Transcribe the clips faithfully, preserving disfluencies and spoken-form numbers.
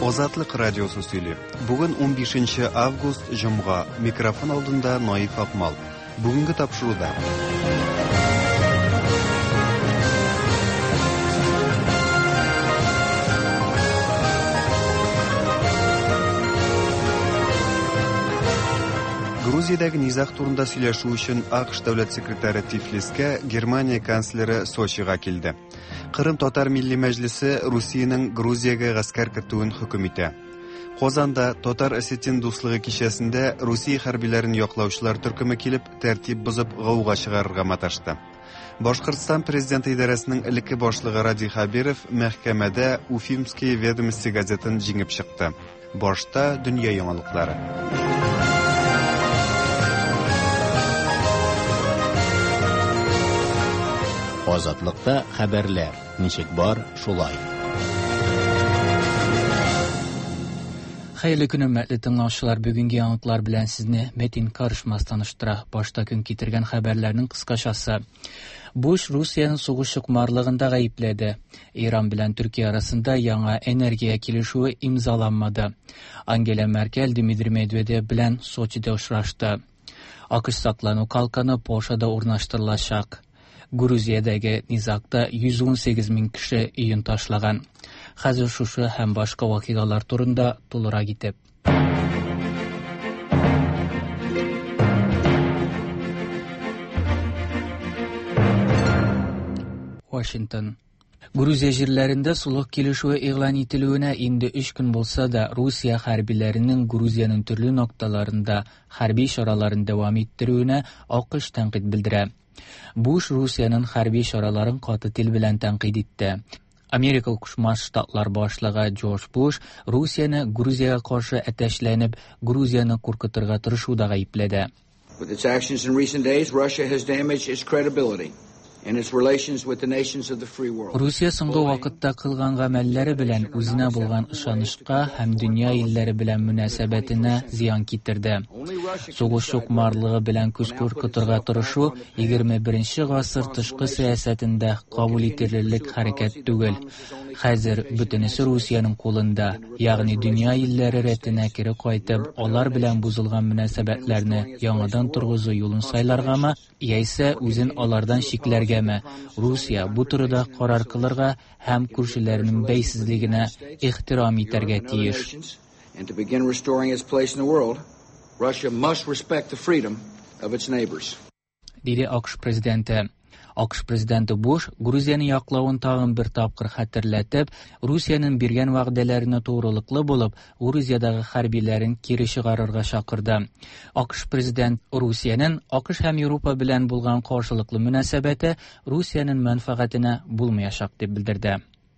Озатлык радиосу сөйлөп. Бүгін он бешенче август жумга. Микрофон алдында Наиф Акмал. Бүгінгі тапшыруда. Грузиядәге низах турында сөйләшү өчен АКШ дәүләт секретары Тифлискә Германия канцлеры Сочига килде. Кырым Татар Милли Мәҗлесе Русиянең Грузиягә гаскәр кертүен хөкем итә. Казанда Татар-Осетин дуслыгы кичәсендә Русия хәрбиләрен яклаучылар төркеме килеп, тәртип бозып, гауга чыгарырга маташты. Башкортстан президенты идарәсенең элекке башлыгы Ради Хабиров мәхкәмәдә Уфимские ведомости газетын җиңеп чыкты. Башта дөнья яңалыклары. Азатлыкта хәбәрләр. Ничек бар, шулай. Хәерле көн, хөрмәтле тыңлаучылар, бүгенге яңалыклар белән сезне Метин Карышмас таныштыра. Башта көн китергән хәбәрләрнең кыскачасы. Буш Русияның сугыш чукмарлыгында гаепләде. Иран белән Төркия арасында яңа энергия килешүе имзаланмады. Ангела Меркель Дмитрий Медведев белән Сочида очрашты. АКШ саклану калканы Польшада урнаштырылачак. Грузиядәге низакта йөз ун сигез мең кеше өен ташлаган. Хәзер шушы һәм башка вакыйгалар турында тулырак итеп. Вашингтон. Грузия җирләрендә сулык килешүе игълан ителүенә инде өч көн булса да, Русия хәрбиләренең Грузиянең төрле нокталарында хәрби чараларын дәвам иттерүенә АКШ тәнкыйть белдерә. Буш Русияның хәрби чараларын каты тел белән тәнкыйть итте. Америка Кушма Штатлар башлыгы Джордж Буш Русияны Грузиягә каршы әтәчләнеп, Грузияны куркытырга тырышуда гаепләде. With its actions in recent days, Russia has damaged its credibility in its relations with the nations of the free world. Русия соңгы вакытта кылган гамәлләре белән үзенә булган ышанышка һәм дөнья илләре белән мөнәсәбәтенә зыян китерде. Сугыш чукмарлыгы белән күз куркытырга тырышу егерме беренче гасыр тышкы сәясәтендә кабул ителерлек хәрәкәт түгел. Хәзер бөтенесе Русияның кулында, ягъни дөнья илләре рәтенә кире кайтып, алар белән бузылган мөнәсәбәтләрне яңадан торгызу юлын сайларгамы, яисә үзен алардан чикләргәме? Русия бу турыда карар кылырга һәм күршеләренең бәйсезлегенә ихтирам итәргә тиеш. And to begin restoring its place in the world, Russia must respect the freedom of its neighbors. Диде АКШ президенты. АКШ президенты Буш Грузияны яклавын тагын бер тапкыр хәтерләтеп, Русияның биргән вәгъдәләренә турылыклы булып, Грузиядагы хәрбиләрен кире чыгарырга чакырды. АКШ президент Русияның АКШ һәм Европа белән булган каршылыклы мөнәсәбәте Русияның мәнфәгатенә булмаячак дип белдерде.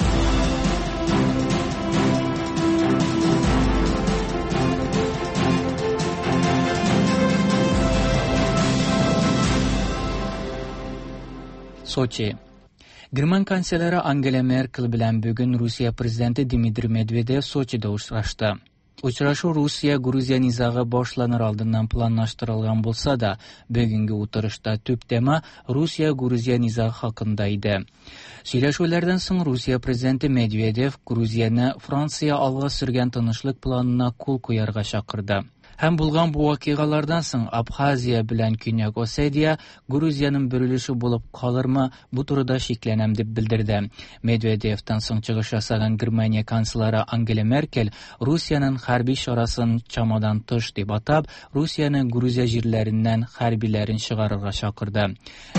Сочи. Герман канцлеры Ангела Меркель белән бүген Русия президенты Дмитрий Медведев Сочида очрашты. Очрашу Русия Грузия низагы башланыр алдыннан планлаштырылган булса да, бүгенге утырышта төп тема Русия Грузия низагы хакында иде. Сөйләшүләрдән соң Русия президенты Медведев Грузияны Франция алга сөргән тынычлык планына кул куярга чакырды. Һәм булган бу вакыйгалардан соң Абхазия белән Көньяк Осетия Грузияның бөрелеше булып калырмы, бу турыда шикләнәм дип белдерде. Медведевтан соң чыгыш ясаган Германия канцлеры Ангела Меркель Русияның хәрби чарасын чамадан тыш дип атап, Русияны Грузия җирләреннән хәрбиләрен чыгарырга чакырды.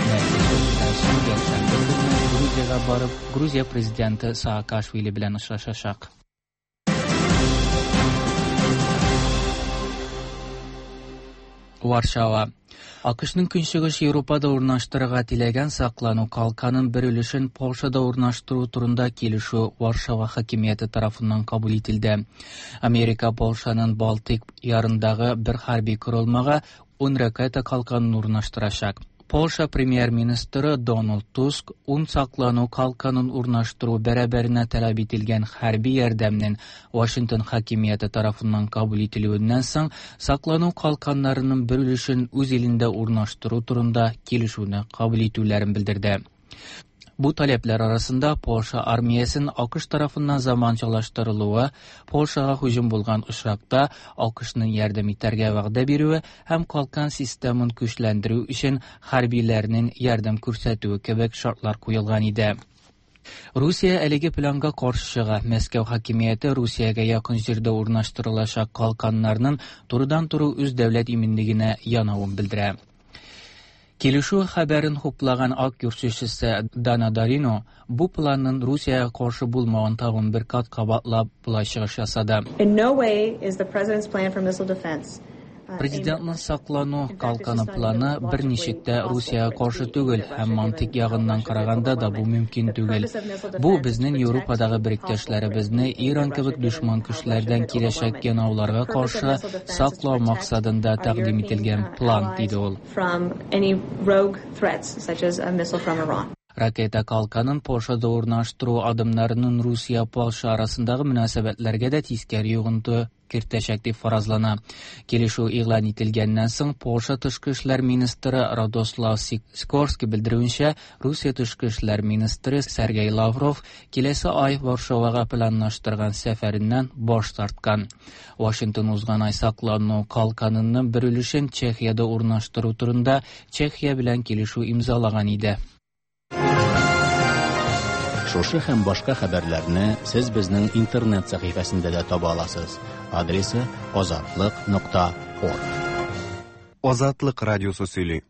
Грузиягә барып, Грузия президенты Саакашвили белән очрашачак. Варшава. АКШның көнчыгыш Европада урнаштырырга теләгән саклану калканын бер өлешен Польшада урнаштыру турында килешү Варшава хакимияте тарафыннан кабул ителде. Америка Польшаның Балтик ярындагы бер хәрби корылмага ун ракета калканын урнаштырачак. Польша премьер-министры Дональд Туск ун саклану калканын урнаштыру бәрабәренә таләп ителгән хәрби ярдәмнең Вашингтон хакимияте тарафыннан кабул ителүеннән соң саклану калканнарының бер өлешен үз илендә урнаштыру турында килешүне кабул итүләрен белдерде. Bu talepler arasında Polşa armiyasının AQSh tarafından zamançalaştırılığı, Polşaga hücum bulgan uşakta AQSh'nın yardım iterge va'da berüğü hem kalkan sistemin güçlendirүү için harbilerinin yardım kürsətüğü kebek şartlar koyulgan idi. Rusiya elegi planga qarşı çığa. Moskva hakimiyeti Rusiyaga yakın жерде urnaştırılacak kalkanlarının turudan turu üz devlet iminligine yanavun bildirə. Kelişu haberin hoplagan ak yurtçısı Dana Darino bu planın Rusiyaya karşı bulmağın tağın bir kat kabatlap bulaşıgış yasadı. In no way is the president's plan for missile defense Президентның саклану калканы планы бер ничектә Русияга каршы түгел һәм мантык ягыннан караганда да бу мөмкин түгел. Бу безнең Европадагы биректәшләребезне Иран кебек дошман көчләрдән киләчәк янауларга каршы саклау максатында тәкъдим ителгән план, диде ул. Raketa kalkanın Polşada urnaştırуу adımlarının Rusiya-Polşa arasındagı münasebetlerge de tiskeri yuğuntu kirteşek dep farazlana. Kelişүү ilan etilgenden soň Polşa Tышкы эшләр министры Radoslav Sikorski bildirүнчә, Rusiya Tышкы эшләр министры Sergey Lavrov келесі ay Варшавага planlaştırgan сәфәреннән баш тарткан. Washington узган ай саклануу калканынын бер өлүшен Чехияда урнаштыруу турында Чехия белән келишүү имзалаган иде. Шушы һәм башка хәбәрләрне сез безнең интернет сәхифәсендә дә таба аласыз. Адресы озатлык нокта орг. Озатлык радиосы сөйли.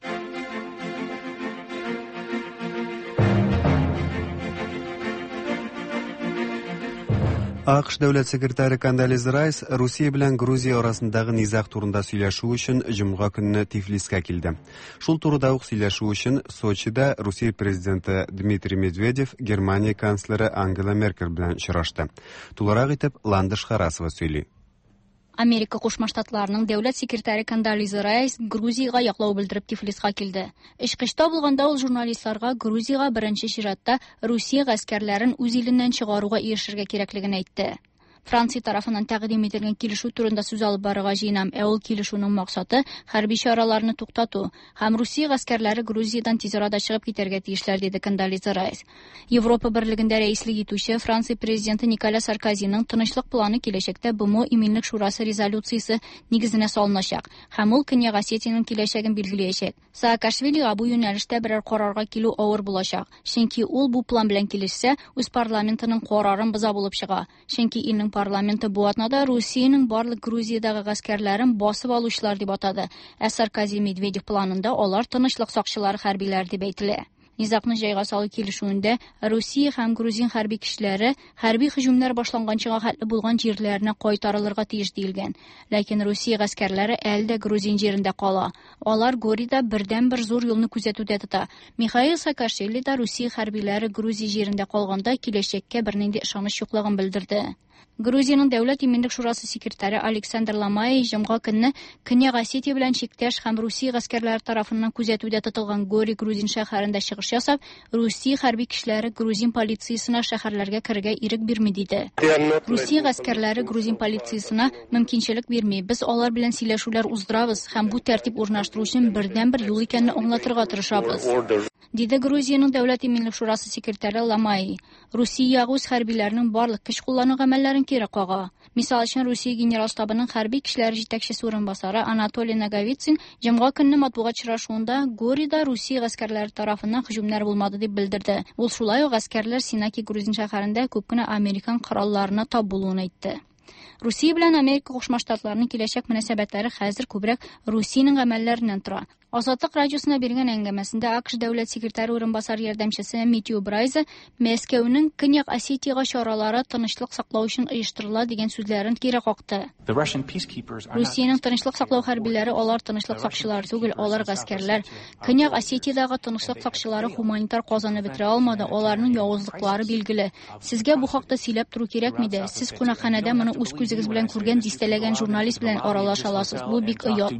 AQSh дәүләт секретары Кондолиза Райс Русия белән Грузия арасындагы низаг турында сөйләшү өчен җомга көнне Тифлискә килде. Шул турыда ук сөйләшү өчен Сочида Русия президенты Дмитрий Медведев Германия канцлеры Ангела Меркель белән очрашты. Тулырак итеп Ландыш Харасова сөйли. Америка Кушма Штатларының дәүләт секретары Кондолиза Райс Грузияга яклау белдереп Тифлиска килде. Ичкышта булганда ул журналистларга Грузияга беренче чиратта Русия гаскәрләрен үз иленнән чыгаруга ирешергә кирәклеген әйтте. Франция тарафынан тәкъдим ителгән килешү турында сүз алып барырга җыенам. Ә ул килешүнең максаты хәрби чараларны туктату һәм Русия гаскәрләре Грузиядан тиз арада чыгып китәргә тиешләр, диде Кондолиза Райс. Европа берлегендә рәислек итүче Франция президенты Николя Саркозиның тынычлык планы киләчәктә БМО Иминлек шурасы резолюциясе нигезенә салыначак һәм ул Көньяк Осетиянең киләчәген билгеләячәк. Саакашвилига бу юнәлештә берәр карарга килү авыр булачак. Чөнки ул бу план белән килешсә, үз парламентының карарын боза булып чыга. Чөнки илнең парламенты бу атнада Русиянең барлык Грузиядагы гаскәрләрен басып алучылар дип атады. Ә Саркози Медведев планында алар тынычлык сакчылары хәрбиләр дип әйтелә. Низакны җайга салу килешүендә Русия һәм Грузин хәрби кешеләре хәрби һөҗүмнәр башланганчыга хәтле булган җирләренә кайтарылырга тиеш диелгән. Ләкин Русия гаскәрләре әле дә Грузин җирендә кала. Алар Горида бердән-бер зур юлны күзәтүдә тота. Михаил Саакашвили да Русия хәрбиләре Грузия җирендә калганда киләчәккә бернинди ышаныч юклыгын белдерде. Грузияның дәүләт иминлек шурасы секретаре Александр Ламай җомга көнне Көньяк Осетия белән чиктәш һәм Русия гаскәрләре тарафыннан күзәтүдә тотылган Гори Грузин шәһәрендә чыгыш ясап, Русия хәрби кешеләре Грузин полициясына шәһәрләргә керергә ирек бирми, диде. Русия гаскәрләре Грузин полициясына мөмкинчелек бирми. Без алар белән сөйләшүләр уздырабыз һәм бу тәртип урнаштыру өчен бердән-бер юл икәнне аңлатырга тырышабыз, диде Грузияның дәүләт иминлек шурасы секретаре Ламай. Русия үз хәрбиләренең барлык көч куллану гамәлләрен кире кага. Мисал өчен Русия генерал штабының хәрби кешеләре җитәкчесе урынбасары Анатолий Наговицин җомга көнне матбугат очрашуында Горида Русия гаскәрләре тарафыннан һөҗүмнәр булмады дип белдерде. Ул шулай ук гаскәрләр Синаки Грузин шәһәрендә күп кенә американ коралларына тап булуын әйтте. Русия белән Америка Кушма Штатларының киләчәк мөнәсәбәтләре хәзер күбрәк Русиянең гамәлләреннән тора. Азатлык радиосына биргән әңгәмәсендә AQSh дәүләт секретары урынбасары ярдәмчесе Митью Брайза Мәскәүнең Көньяк Осетиягә чаралары тынычлык саклау өчен оештырыла дигән сүзләрен кире какты. Русиянең тынычлык саклау хәрбиләре алар тынычлык сакчылары түгел, алар гаскәрләр. Көньяк Осетиядагы тынычлык сакчылары гуманитар казаны бетерә алмады, аларның явызлыклары билгеле. Сезгә бу хакта сөйләп туру кирәкми дә. Сез кунакханәдә моны үз күзегез белән күргән дистәләгән журналист белән аралаша аласыз. Бу бик оят.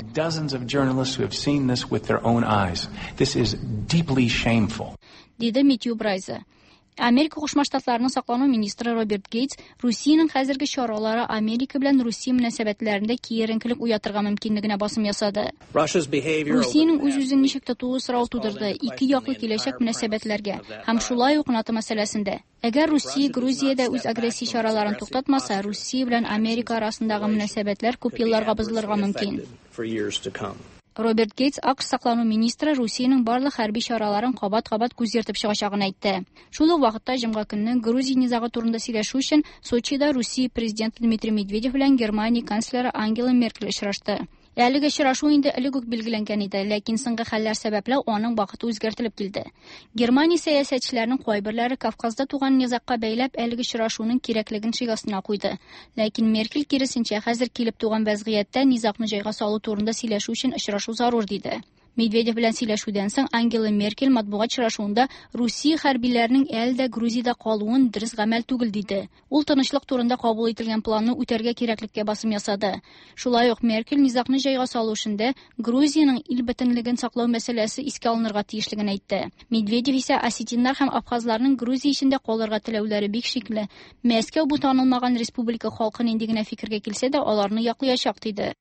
With their own eyes. This is deeply shameful. Диде Митью Брайза. Америка Кушма Штатларының саклану министры Роберт Гейтс Русиянең хәзерге чаралары Америка белән Русия мөнәсәбәтләрендә киеренкелек уятырга мөмкинлегенә басым ясады. Русиянең үз-үзен ничек тотуы сорау тудырды ике яклы киләчәк мөнәсәбәтләргә һәм шулай ук НАТО мәсьәләсендә. Әгәр Русия Грузиядә үз агрессия чараларын туктатмаса, Русия белән Америка арасындагы мөнәсәбәтләр күп елларга бозылырга мөмкин. Роберт Гейтс АКШ саклану министры Русиянең барлык хәрби чараларын кабат-кабат күзәтеп чыгачагын әйтте. Шул ук вакытта җомга көнне Грузия низагы турында сөйләшү өчен Сочида Русия президенты Дмитрий Медведев белән Германия канцлеры Ангела Меркель очрашты. Әлеге очрашу инде элек үк билгеләнгән иде, ләкин соңгы хәлләр сәбәпле аның вакыты үзгәртелеп килде. Германия сәясәтчеләренең кайберләре Кавказда туган низагка бәйләп әлеге очрашуның кирәклеген шигасына куйды. Ләкин Меркель киресенчә хәзер килеп туган вазгыятьтә низагны җайга салу турында сөйләшү өчен очрашу зарур диде. Медведев белән сөйләшүдән соң Ангела Меркель матбугат очрашуында Русия хәрбиләренең әлдә Грузиядә калуын дөрес гамәл түгел диде. Ул тынычлык турында кабул ителгән планны үтәргә кирәклеккә басым ясады. Шулай ук Меркель низагны җайга салу өчен Грузиянең ил бөтенлеген саклау мәсьәләсе искә алынырга тиешлеген әйтте. Медведев исә осетиннар һәм абхазларның Грузия эчендә калырга теләүләре бик шикле. Мәскәү бу танылмаган республика халкын инде генә фикергә килсә дә аларны яклыячак диде.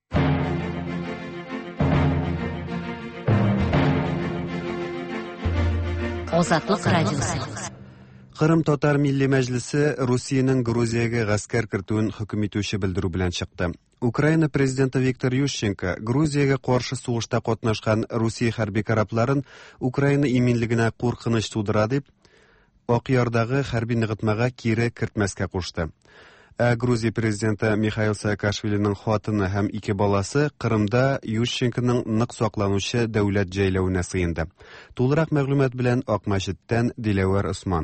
Азатлык радиосы. Кырым Татар Милли Мәҗлесе Русиянең Грузиягә гаскәр кертүен хөкем итүче белдерү белән чыкты. Украина президенты Виктор Ющенко Грузиягә каршы сугышта катнашкан Русия хәрби корабларын Украина иминлегенә куркыныч тудыра дип, Ак Ярдагы хәрби ныгытмага кире кертмәскә кушты. Ә Грузия президенты Михаил Саакашвилинең хатыны һәм ике баласы Кырымда Ющенконың нык сакланучы дәүләт җәйләвенә сыенды. Тулырак мәгълүмат белән Ак мәчеттән Диләвер Усман.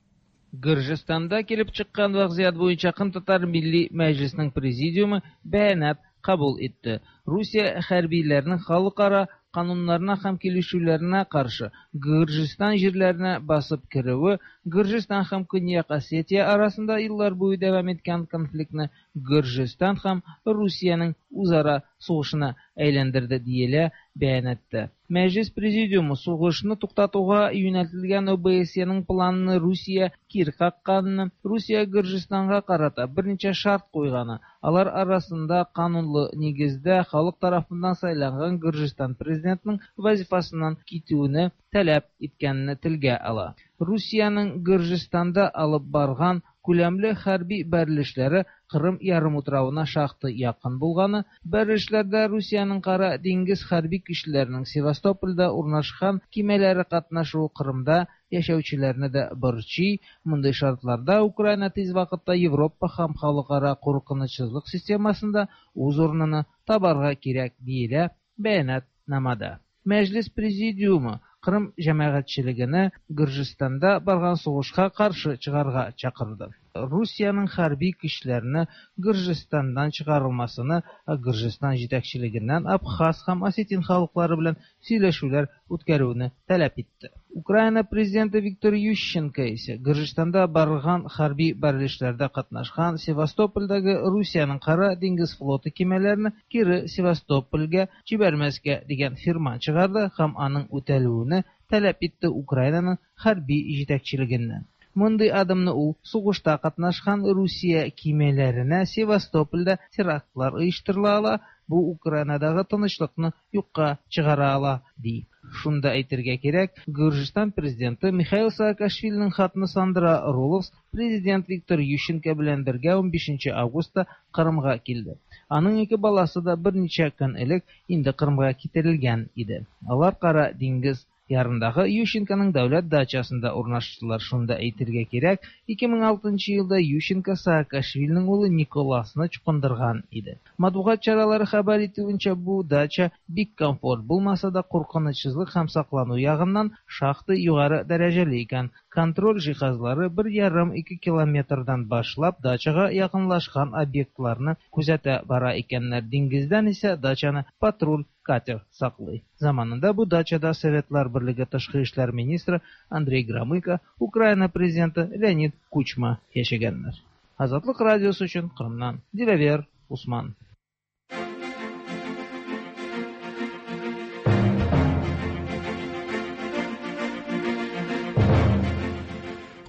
Гырҗызстанда килеп чыккан вазгыять буенча Кырым Татар Милли Мәҗлесенең президиумы бәянат кабул итте. Русия хәрбиләренең халыкара кануннарына һәм килешүләренә каршы Гырҗызстан җирләренә басып керүе, Гырҗызстан һәм Көньяк Осетия арасында еллар буе дәвам иткән конфликтны Гырҗызстан һәм Русиянең үзара сугышына әйләндерде диелә бәянатта. Мәҗлес президиумы сугышны туктатуга юнәлтелгән ОБСЕның планны Русия кир какканны, Русия Гырҗызстанга карата берничә шарт куйганы, алар арасында канунлы нигездә халык тарафыннан сайланган Гырҗызстан президентының вазифасыннан китүне таләп иткәнне телгә ала. Русияның Гырҗызстанда алып барган күләмле хәрби бәрелешләре Кырым ярымутравына шактый якын булганы, бәрелешләрдә Русияның Кара диңгез хәрби көчләренең Севастопольдә урнашкан кимәләре катнашуы Кырымда яшәүчеләрне дә борчый. Мондый шартларда Украина тиз вакытта Европа һәм халыкара куркынычсызлык системасында үз урынын табарга кирәк диелә бәянатнамада. Мәҗлес президиумы Кырым җәмәгатьчелегенә Гырҗызстанда барган сугышка каршы чыгарга чакырды. Русияның хәрби көчләренә Гырҗызстандан чыгарылмасыны, Гырҗызстан җитәкчелегеннән Абхаз һәм Осетин халыклары белән сөйләшүләр үткәрүне таләп итте. Украина президенты Виктор Ющенко исә Гырҗызстанда барган хәрби бәрелешләрдә катнашкан Севастопольдәге Русияның Кара диңгез флоты кемәләрен кире Севастопольгә җибәрмәскә дигән фирман чыгарды һәм аның үтәлүенә таләп итте Украинаның хәрби җитәкчелегеннән. Мондый адымны ул сугышта катнашкан Русия кимәләренә Севастопольдә терактлар оештырыла ала, бу Украинадагы тынычлыкны юкка чыгара ала, ди. Шунда әйтергә кирәк, Гырҗызстан президенты Михаил Саакашвилинең хатны Сандра Руловс президент Виктор Ющенко белән бергә унбишенче августта Кырымга килде. Аның ике баласы да берничә көн элек инде Кырымга китерелгән иде. Алар Кара диңгез ярындагы Ющенконың дәүләт дачасында урнаштылар. Шунда әйтергә кирәк, ике мең алтынчы елда Ющенко Саакашвилинең улы Николасны чукындырган иде. Матбугат чаралары хәбәр итүенчә, бу дача бик комфорт булмаса да куркынычсызлык һәм саклану ягыннан шактый югары дәрәҗәле икән. Контроль җиһазлары бер ярым ике километрдан башлап дачага якынлашкан объектларны күзәтә бара икәннәр. Диңгездән исә дачаны патруль катер саклый. Заманында бу дачада Советлар Берлеге тышкы эшләр министры Андрей Громыко, Украина президенты Леонид Кучма яшәгәннәр. Азатлык радиосы өчен Кырымнан Диләвер Усман.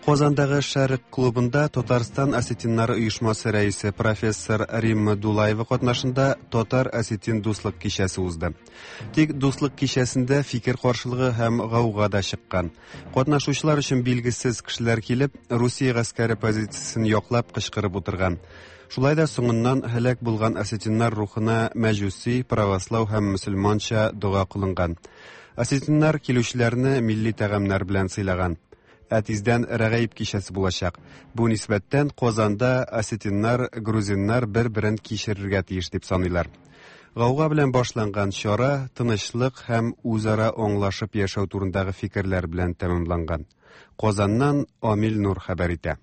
Казандагы Шәрык клубында Татарстан осетиннары оешмасы рәисе профессор Римма Дулаева катнашында Татар-осетин дуслык кичәсе узды. Тик дуслык кичәсендә фикер каршылыгы һәм гауга да чыккан. Катнашучылар өчен билгесез кешеләр килеп, Русия гаскәре позициясен яклап кычкырып утырган. Шулай да соңыннан һәлак булган осетиннар рухына мәҗүси, православ һәм мөселманча дуга кылынган. Осетиннар килүчеләрне милли тәгамнар белән сыйлаган. Әтиздән рәгаиб кичәсе булачак. Бу нисбәттән Казанда осетиннар, грузиннар бер-берен кичерергә тиеш дип саныйлар. Гауга белән башланган чара тынычлык һәм үзара аңлашып яшәү турындагы фикерләр белән тәмамланган. Казаннан Амил Нур хәбәр итә.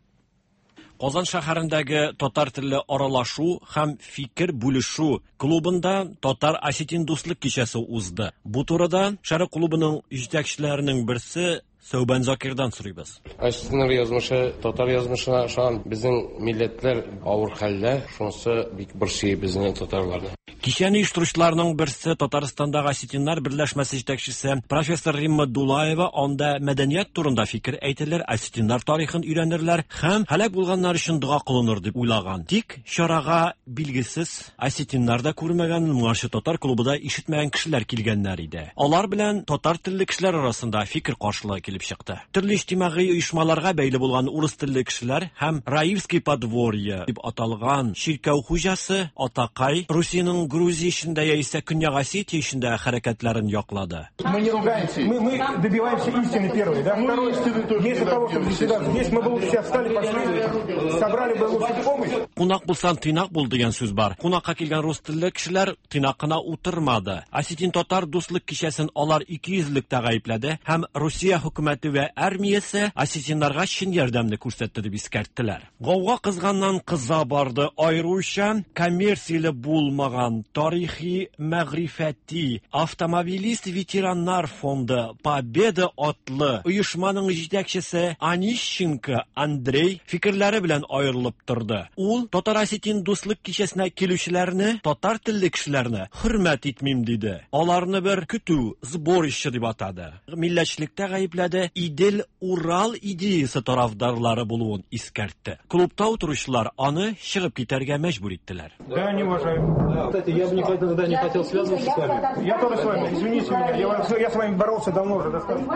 Казан шәһәрендәге татар телле аралашу һәм фикер бүлешү клубында татар-осетин дуслык кичәсе узды. Бу турыда Шәрык клубының җитәкчеләренең берсе Сәүбән Закирдан сорыйбыз. Осетиннар язмышы, татар язмышына ышан безнең милләтләр авыр хәлдә, шунысы бик борчый безнең татарларны. Кичәне оештыручыларның берсе Татарстандагы осетиннар берләшмәсе җитәкчесе профессор Римма Дулаева анда мәдәният турында фикер әйтәләр, осетиннар тарихын өйрәнерләр һәм һәлак булганнар өчен дуга кылыныр дип уйлаган. Тик чарага билгесез осетиннарда күрмәгән моңарчы татар клубында ишетмәгән кешеләр килгәннәр иде. Алар белән татар телле кешеләр арасында фикер каршылыгы килеп чыкты. Төрле иҗтимагый оешмаларга бәйле булган урыс телле кешеләр һәм Раевский подворье дип аталган чиркәү хуҗасы Атакай Русиянең Грузия ишендә яисә Көньяк Осетия ишендә хәрәкәтләрен яклады. Мы не ругаемся, мы, мы добиваемся истины первой, да? Второй, вместо того, чтобы здесь мы бы лучше все встали, пошли, собрали бы лучше помощь. Кунак булсан тыйнак бул дигән сүз бар. Кунакка килгән рус телле кешеләр тыйнакына утырмады. Осетин татар дуслык кичәсен алар икейөзлектә гаепләде һәм Русия хөкүмәте вә армиясе осетиннарга чин ярдәмне күрсәтте дип искәрттеләр. Гауга кызганнан кыза барды, аеруча коммерцияле булмаган тарихи мәгърифәти автомобилист ветераннар фонды Победа атлы оешманың җитәкчесе Онищенко Андрей фикерләре белән аерылып торды. Ул татар-осетин дуслык кичәсенә килүчеләрне, татар телле кешеләрне хөрмәт итмим диде. Аларны бер көтү, сборище дип атады. Милләтчелектә гаепләде, Идел Урал идеясы тарафдарлары булуын искәртте. Клубта утыручылар аны чыгып китәргә мәҗбүр иттеләр. Да, не уважаю. Кстати, я бы никогда не хотел связываться с вами. Я тоже с вами, извините меня, я, я с вами боролся давно уже, достаточно.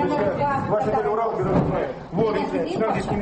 Ваши Идел Урал, вот, сразу с ними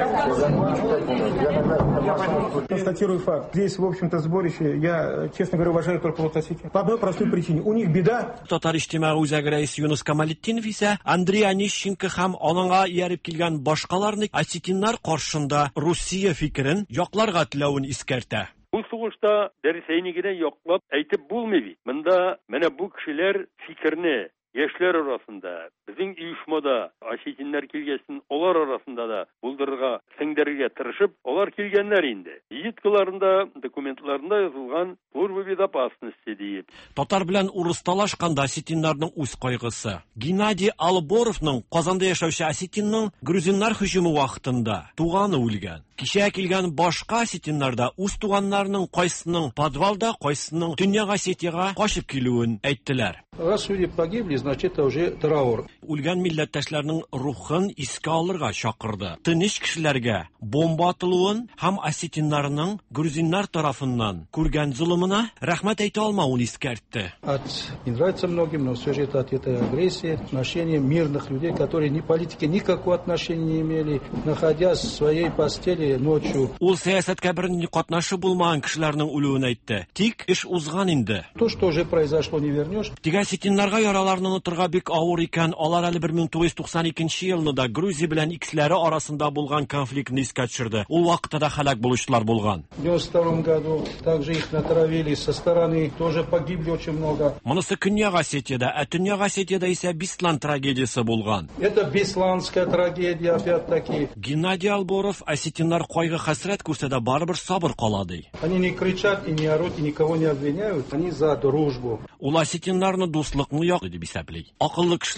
я констатирую факт. Здесь, в общем-то, сборище, я, честно говоря, уважаю только вот Осетию. По одной простой причине. У них беда. Татар иҗтимагый үзәге рәисе Юнус Камалетдинов исә Андрей Онищенко һәм аныңа ияреп килгән башкаларны осетиннар каршында Русия фикерен якларга теләвен искәртә. Bu сугышта дәресәйне генә яклап әйтеп булмый бит. Монда менә бу кешеләр фикерне яшьләр арасында, безнең оешмада осетиннар килгәсен, алар арасында да булдырырга, сеңдерергә тырышып, алар килгәннәр инде. Визиткаларында, документларында язылган служба безопасности дип. Татар белән урыс талашканда осетиннарның үз кайгысы. Геннадий Алборовның Казанда яшәүче осетинның грузиннар һөҗүме вакытында туганы үлгән. Кичә килгән башка осетиннарда үз туганнарының кайсының подвалда, кайсының Төньяк Осетиягә качып килүен әйттеләр. Раз люди погибли, значит это уже траур. Үлгән милләттәшләрнең рухын искә алырга чакырды. Тыныч кешеләргә бомба атылуын һәм осетиннарның грузиннар тарафыннан күргән зулымына рәхмәт әйтә алмавын искәртте. От не нравится многим, но все же это от этой агрессии, отношения мирных людей, которые ни политики никакого отношения не имели, находясь в своей постели ночью. Ул сәясәткә бернинди катнашы булмаган кешеләрнең үлүен әйтте. Тик эш узган инде. То, что уже произошло, не вернешь. Тик осетиннарга яраларны онытырга бик авыр икән. Алар әле бер мең тугыз йөз туксан икенче елны да Грузия белән икеләре арасында булган конфликтны искә төшерде. Ул вакытта да һәлак булучылар булган. В девяносто втором году также их натравили со стороны, тоже погибли очень много. Монысы Көньяк Осетиядә, ә Төньяк Осетиядә исә Беслан трагедиясе булган. Это Бесланская трагедия опять-таки. Геннадий Алборов осетиннар кайгы хәсрәт күрсә дә барыбер сабыр кала ди. Они не кричат и не орут и никого не обвиняют, они за дружбу. Ул осетиннарны дуслыкны як дип исәпли. Акыллы кешеләр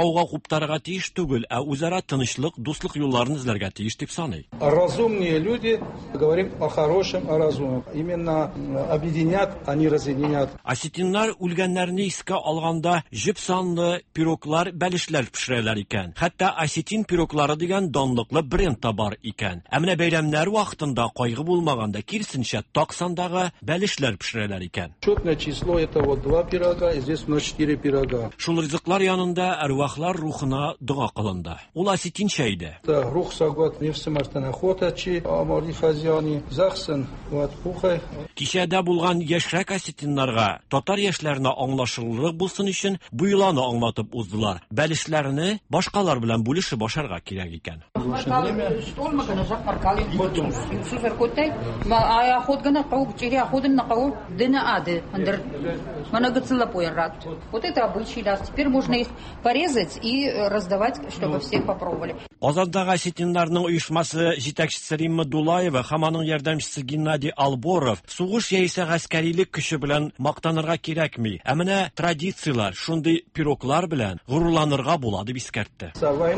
гауга куптарга тиеш түгел, ә үзара тынычлык, дуслык юлларын эзләргә тиеш дип саный. Разумные люди, говорим о хорошем, о разумном. Именно объединят, а не разъединят. Осетиннар үлгәннәрне искә алганда җеп санлы пироглар, бәлешләр пешерәләр икән. Хәтта осетин пироглары дигән данлыклы бренд та бар икән. Ә менә бәйрәмнәр вакытында кайгы булмаганда кирсенчә таксандагы бәлешләр пешерәләр икән. Четное число это вот два пирога, и здесь у нас четыре пирога. Шул ризыклар янында әрвахлар рухына дуга кылынды. Ул осетинчә иде. Рух сагот нефсемартан охотачи, амори хазяни, захсын, вот пухай. Кичәдә булган яшьрәк осетиннарга татар яшьләренә аңлашылырлык булсын өчен бу йоланы аңлатып уздылар. Бәлешләрне башкалар белән бүлешеп башарга кирәк икән. Вот это обычай, да. Теперь можно их порезать и раздавать, чтобы все попробовали. Казандагы осетиннарның оешмасы җитәкчесе Римма Дулаева һәм аның ярдәмчесе Геннадий Алборов сугыш яисә гаскәрилек көче белән мактанырга кирәкми. Ә менә традициялар, шундый пироглар белән горурланырга була дип искәртте.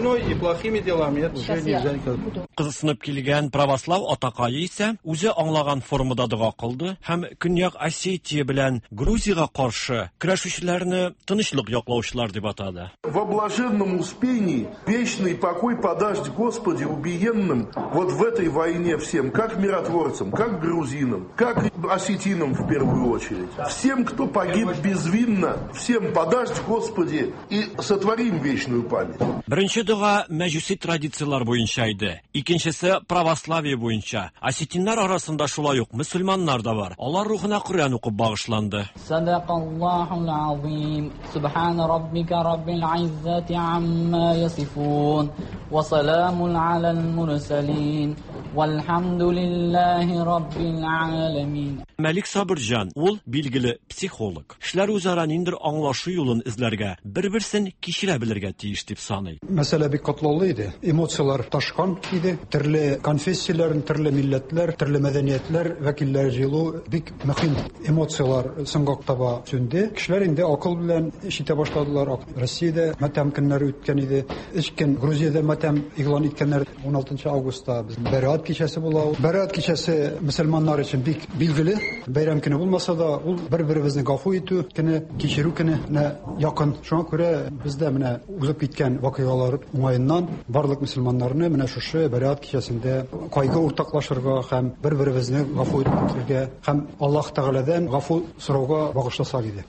Кызысынып килгән православ атакае исә үзе аңлаган формада дуга кылды һәм Көньяк Осетия белән Грузияга каршы көрәшүчеләрне тынычлык яклаучылар дип атады. В блаженном успении вечный покой подашь, Господи, убиенным вот в этой войне всем, как миротворцам, как грузинам, как осетинам в первую очередь. Всем, кто погиб безвинно, всем подашь, Господи, и сотворим вечную память. Беренче дуга мәҗүси традициялар буенча иде. Икенчесе православие буенча. Осетиннар арасында шулай ук мөселманнар да бар. Алар рухына Коръән укып багышланды. Садакаллахул азим. Субхана раббика раббил иззати амма ясифун. Ва саламун алал мурсалин. Валхамдулиллахи раббил аламин. Мәлик Сабырҗан, ул билгеле психолог. Кешеләр үзара ниндер аңлашу юлын эзләргә, бер-берсен кичерә белергә тиеш дип саный. Мәсьәлә бик катлаулы иде. Эмоциялар ташкан иде. Төрле конфессияләр, төрле милләтләр, төрле мәдәниятләр вәкилләре җыелу бик мөһим. Эмоциялар соңгак таба сүнде. Кешеләр инде акыл белән ишетә башладылар. Россиядә матәм көннәре үткән иде. Ичкән Грузиядә матәм игълан иткәннәр он алтынчы августта без Бәраәт кичәсе була. Бәраәт кичәсе мөселманнар өчен бик билгеле. Бәйрәм көне булмаса да, ул бер-беребезне гафу итү көне, кичерү көненә якын. Шуңа күрә бездә менә узып киткән вакыйгалар уңаеннан барлык мөселманнарны менә шушы Бәраәт кичәсендә кайгы уртаклашырга һәм бер-беребезне гафу итәргә һәм Аллаһ Тәгаләдән гафу сорауга багышласак иде.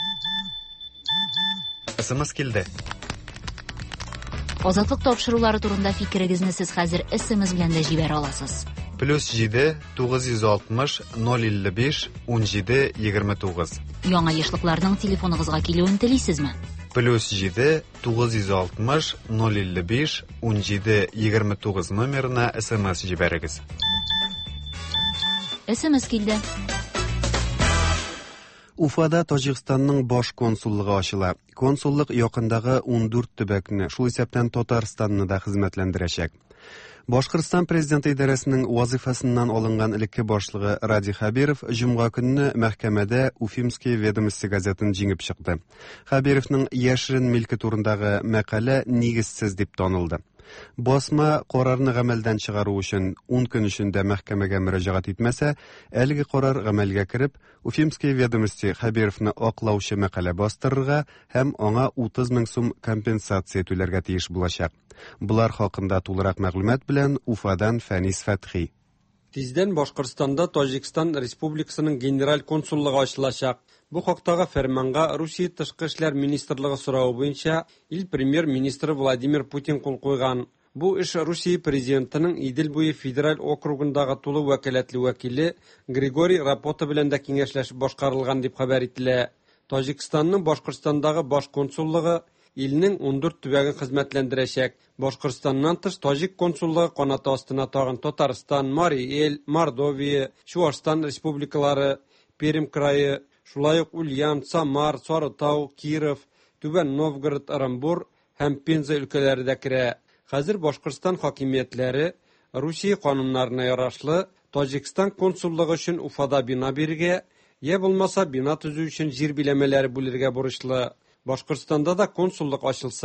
Смс килде. Азатлык тапшырулары турында фикерегезне сез хәзер смс белән дә җибәрә аласыз. Плюс җиде тугыз йөз алтмыш ноль илле биш унҗиде егерме тугыз. Яңа яшьлекләрнең телефоныгызга килүен телисезме? Плюс җиде тугыз йөз алтмыш ноль илле биш унҗиде егерме тугыз номерына смс җибәрегез. Смс килде. Уфада Таҗикстанның баш консуллыгы ачыла. Консуллык якындагы ун дүрт төбәкне, шул исәптән Татарстанны да хезмәтләндерәчәк. Башкортстан президенты идарәсенең вазифасыннан алынган элекке башлыгы Ради Хабиров җомга көнне мәхкәмәдә Уфимские ведомости газетын җиңеп чыкты. Хабировның яшерен милке турындагы мәкалә нигезсез дип танылды. Басма карарны гамәлдән чыгару өчен ун көн эчендә мәхкәмәгә мөрәҗәгать итмәсә, әлеге карар гамәлгә кереп, Уфимские ведомости Хабировны аклаучы мәкалә бастырырга һәм аңа утыз мең сум компенсация түләргә тиеш булачак. Булар хакында тулырак мәгълүмат белән Уфадан Фәнис Фәтхи. Тиздән Башкортстанда Таҗикстан Республикасының генераль консуллыгы ачылачак. Бу хактагы фәрманга Русия Тышкы эшләр министрлыгы соравы буенча ил премьер-министры Владимир Путин кул куйган. Бу эш Русия президентының Идел буе федераль округындагы тулы вәкаләтле вәкиле Григорий Рапота белән дә киңәшләшеп башкарылган дип хәбәр ителә. Таҗикстанның Башкортстандагы баш консуллыгы илнең ун дүрт төбәген хезмәтләндерәчәк. Башкортстаннан тыш Таҗик консуллыгы канаты астына тагын Татарстан, Мари-Эл, Мордовия, Чуашстан республикалары, Пермь крае, шулай ук Ульян, Самар, Сарытау, Киров, Түбән Новгород, Оренбур һәм Пенза өлкәләре дә керә. Хәзер Башкортстан хакимиятләре Русия кануннарына ярашлы Таҗикстан консуллыгы өчен Уфада бина бирергә, я булмаса бина төзү өчен җир биләмәләре бүлергә бурычлы. Башкортстанда да консуллык ачылса,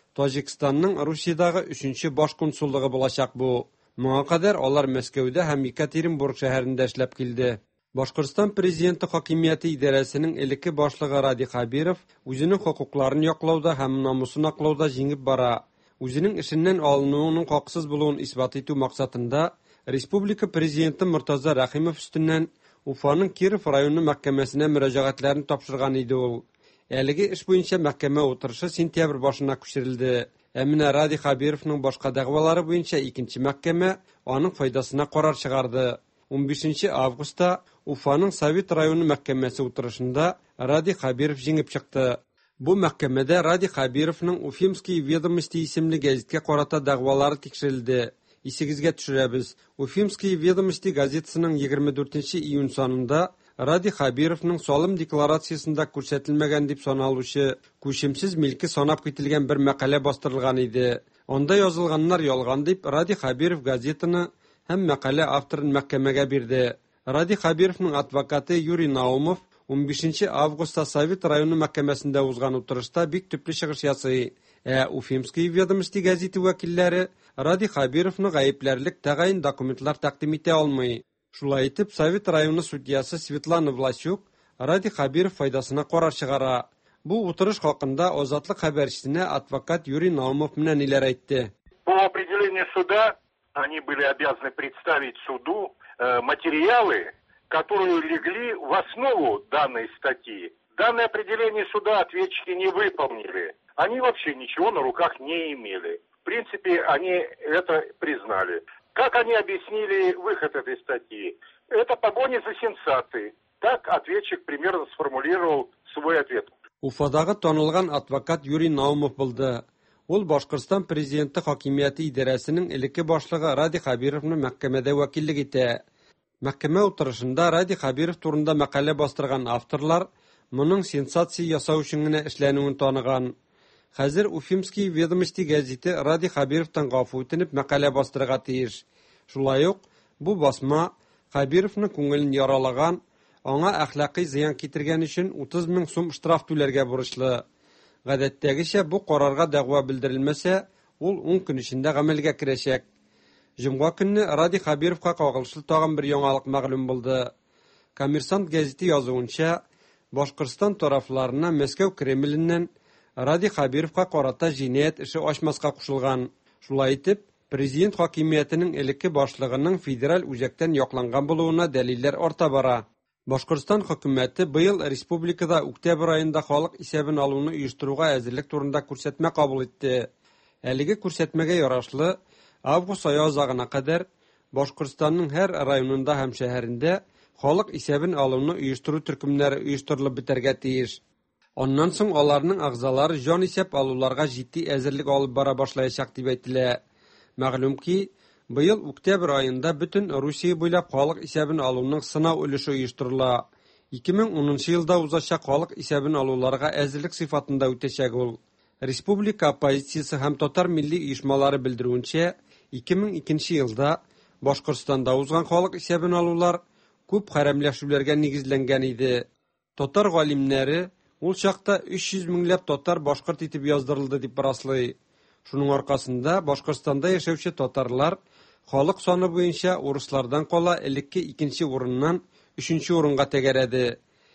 Tojikistonning Rusiyadagi uchinchi bosh konsulligi bo'lacak bu. Моңа кадәр алар Мәскәүдә һәм Екатеринбург шәһәрендә эшләп килде. Башкортстан президенты хакимияте идарәсенең элекке башлыгы Ради Хабиров үзенең хукукларын яклауда һәм намусын аклауда җиңеп бара. Үзенең эшеннән алынуының хаксыз булуын исбат итү максатында республика президенты Муртаза Рахимов үстеннән Уфаның Киров районы мәхкәмәсенә мөрәҗәгатьләрен тапшырган иде ул. Әлеге эш буенча мәхкәмә утырышы сентябрь башына күчерелде. Әминә Ради Хабировның башка дәгъвалары буенча икенче мәхкәмә аның файдасына карар чыгарды. он бишенче августта Уфаның Совет районы мәхкәмәсе утырышында Ради Хабиров җиңеп чыкты. Бу мәхкәмәдә Ради Хабировның Уфимские ведомости исемле гәзиткә карата дәгъвалары тикшерелде. Исегезгә төшерәбез. Уфимские ведомости газетасының егерме дүртенче июнь санында Ради Хабировның салым декларациясында күрсәтелмәгән дип саналучы күчемсез милке санап кителгән бер мәкалә бастырылган иде. Анда язылганнар ялган дип Ради Хабиров газетаны һәм мәкалә авторын мәхкәмәгә бирде. Ради Хабировның адвокаты Юрий Наумов он бишенче августта Совет районы мәхкәмәсендә узган утырышта бик төпле чыгыш ясый. Ә Уфимские ведомости газеты вәкилләре Ради Хабировны гаепләрлек тәгаен документлар тәкъдим итә алмый. Шулай итеп, Совет районы судьясы Светлана Власюк Ради Хабиров файдасына карар чыгара. Бу утырыш хакында Азатлык хәбәрчесенә адвокат Юрий Наумов менән ниләр әйтте. По определению суда они были обязаны представить суду э, материалы, которые легли в основу данной статьи. Данное определение суда ответчики не выполнили. Они вообще ничего на руках не имели. В принципе, они это признали. Как они объяснили выход этой статьи? Это погоня за сенсацией. Так ответчик примерно сформулировал свой ответ. Уфадагы танылган адвокат Юрий Наумов булды. Ул Башкортстан президенты хакимияте идарәсенең элекке башлыгы Ради Хабировны мәхкәмәдә вәкиллек итә. Мәхкәмә утырышында Ради Хабиров турында мәкалә бастырган авторлар моның сенсация ясау өчен генә эшләнүен таныган. Хәзер Уфимские ведомости газеты Ради Хабировтан гафу үтенеп мәкалә бастырырга тиеш. Шулай ук бу басма Хабировның күңелен яралаган, аңа әхлакый зыян китергән өчен утыз мең сум штраф түләргә бурычлы. Гадәттәгечә бу карарга дәгъва белдерелмәсә, ул он көн эчендә гамәлгә керәчәк. Җомга көнне Ради Хабировка кагылышлы тагын бер яңалык мәгълүм булды. Коммерсант газеты язуынча, Башкортстан тарафларына Мәскәү Кремленнән Ради Хабировка карата җинаять эше ачмаска кушылган. Шулай итеп, президент хакимиятенең элекке башлыгының федераль үзәктән якланган булуына дәлилләр арта бара. Башкортстан хөкүмәте быел республикада октябрь аенда халык исәбен алуны оештыруга әзерлек турында күрсәтмә кабул итте. Әлеге күрсәтмәгә ярашлы, август ае азагына кадәр Башкортстанның һәр районында һәм шәһәрендә халык исәбен алуны оештыру төркемнәре оештырылып бетәргә тиеш. Ondan соң аларның агзалары җан исәп алуларга җитди әзерлек алып бара башлаячак дип әйтелә. Мәгълүм ки, быел октябрь аенда бөтен Русия буйлап халык исәбен алуның сынау өлеше оештырыла. ике мең унынчы елда узачак халык исәбен алуларга әзерлек сыйфатында үтәчәк ул. Республика оппозициясе һәм татар милли оешмалары белдерүенчә, ике мең икенче елда Башкортстанда узган халык исәбен алулар күп хәрәмләшүләргә нигезләнгән иде. Татар галимнәре ул чакта өч йөз меңләп татар башкорт итеп яздырылды дип раслый. Шуның аркасында Башкортстанда яшәүче татарлар халык саны буенча урыслардан кала элекке икенче урыннан өченче урынга тәгәрәде.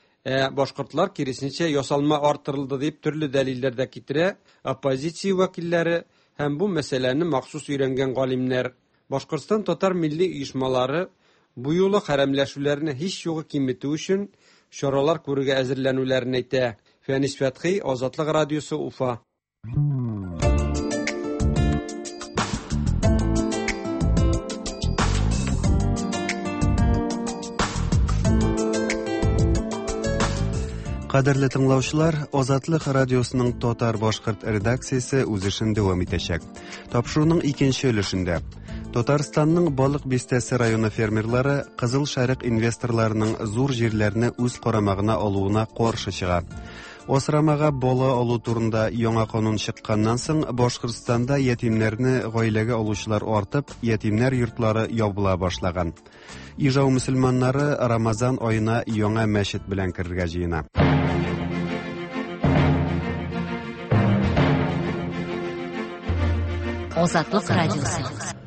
Ә башкортлар киресенчә ясалма артырылды дип төрле дәлилләр дә китерә оппозиция вәкилләре һәм бу мәсьәләне махсус өйрәнгән галимнәр. Башкортстан татар милли оешмалары бу юлы хәрәмләшүләрне һич югы киметү өчен чаралар күрергә әзерләнүләрен әйтә. Фәнис Фәтхи, Азатлык радиосы, Уфа. Кадерле тыңлаучылар, Азатлык радиосының татар башкорт редакциясе үз эшен дәвам итәчәк. Тапшыруның икенче өлешендә Татарстанның Балык Бистәсе районы фермерлары Кызыл Шәрык инвесторларының зур җирләрне үз карамагына алуына каршы чыга. Осрамага бала алу турында яңа канун чыкканнан соң Башкортстанда ятимнәрне гаиләгә алучылар артып, ятимнәр йортлары ябыла башлаган. Ижау мөселманнары Рамазан аена яңа мәчет белән керергә җыена. Азатлык радиосы.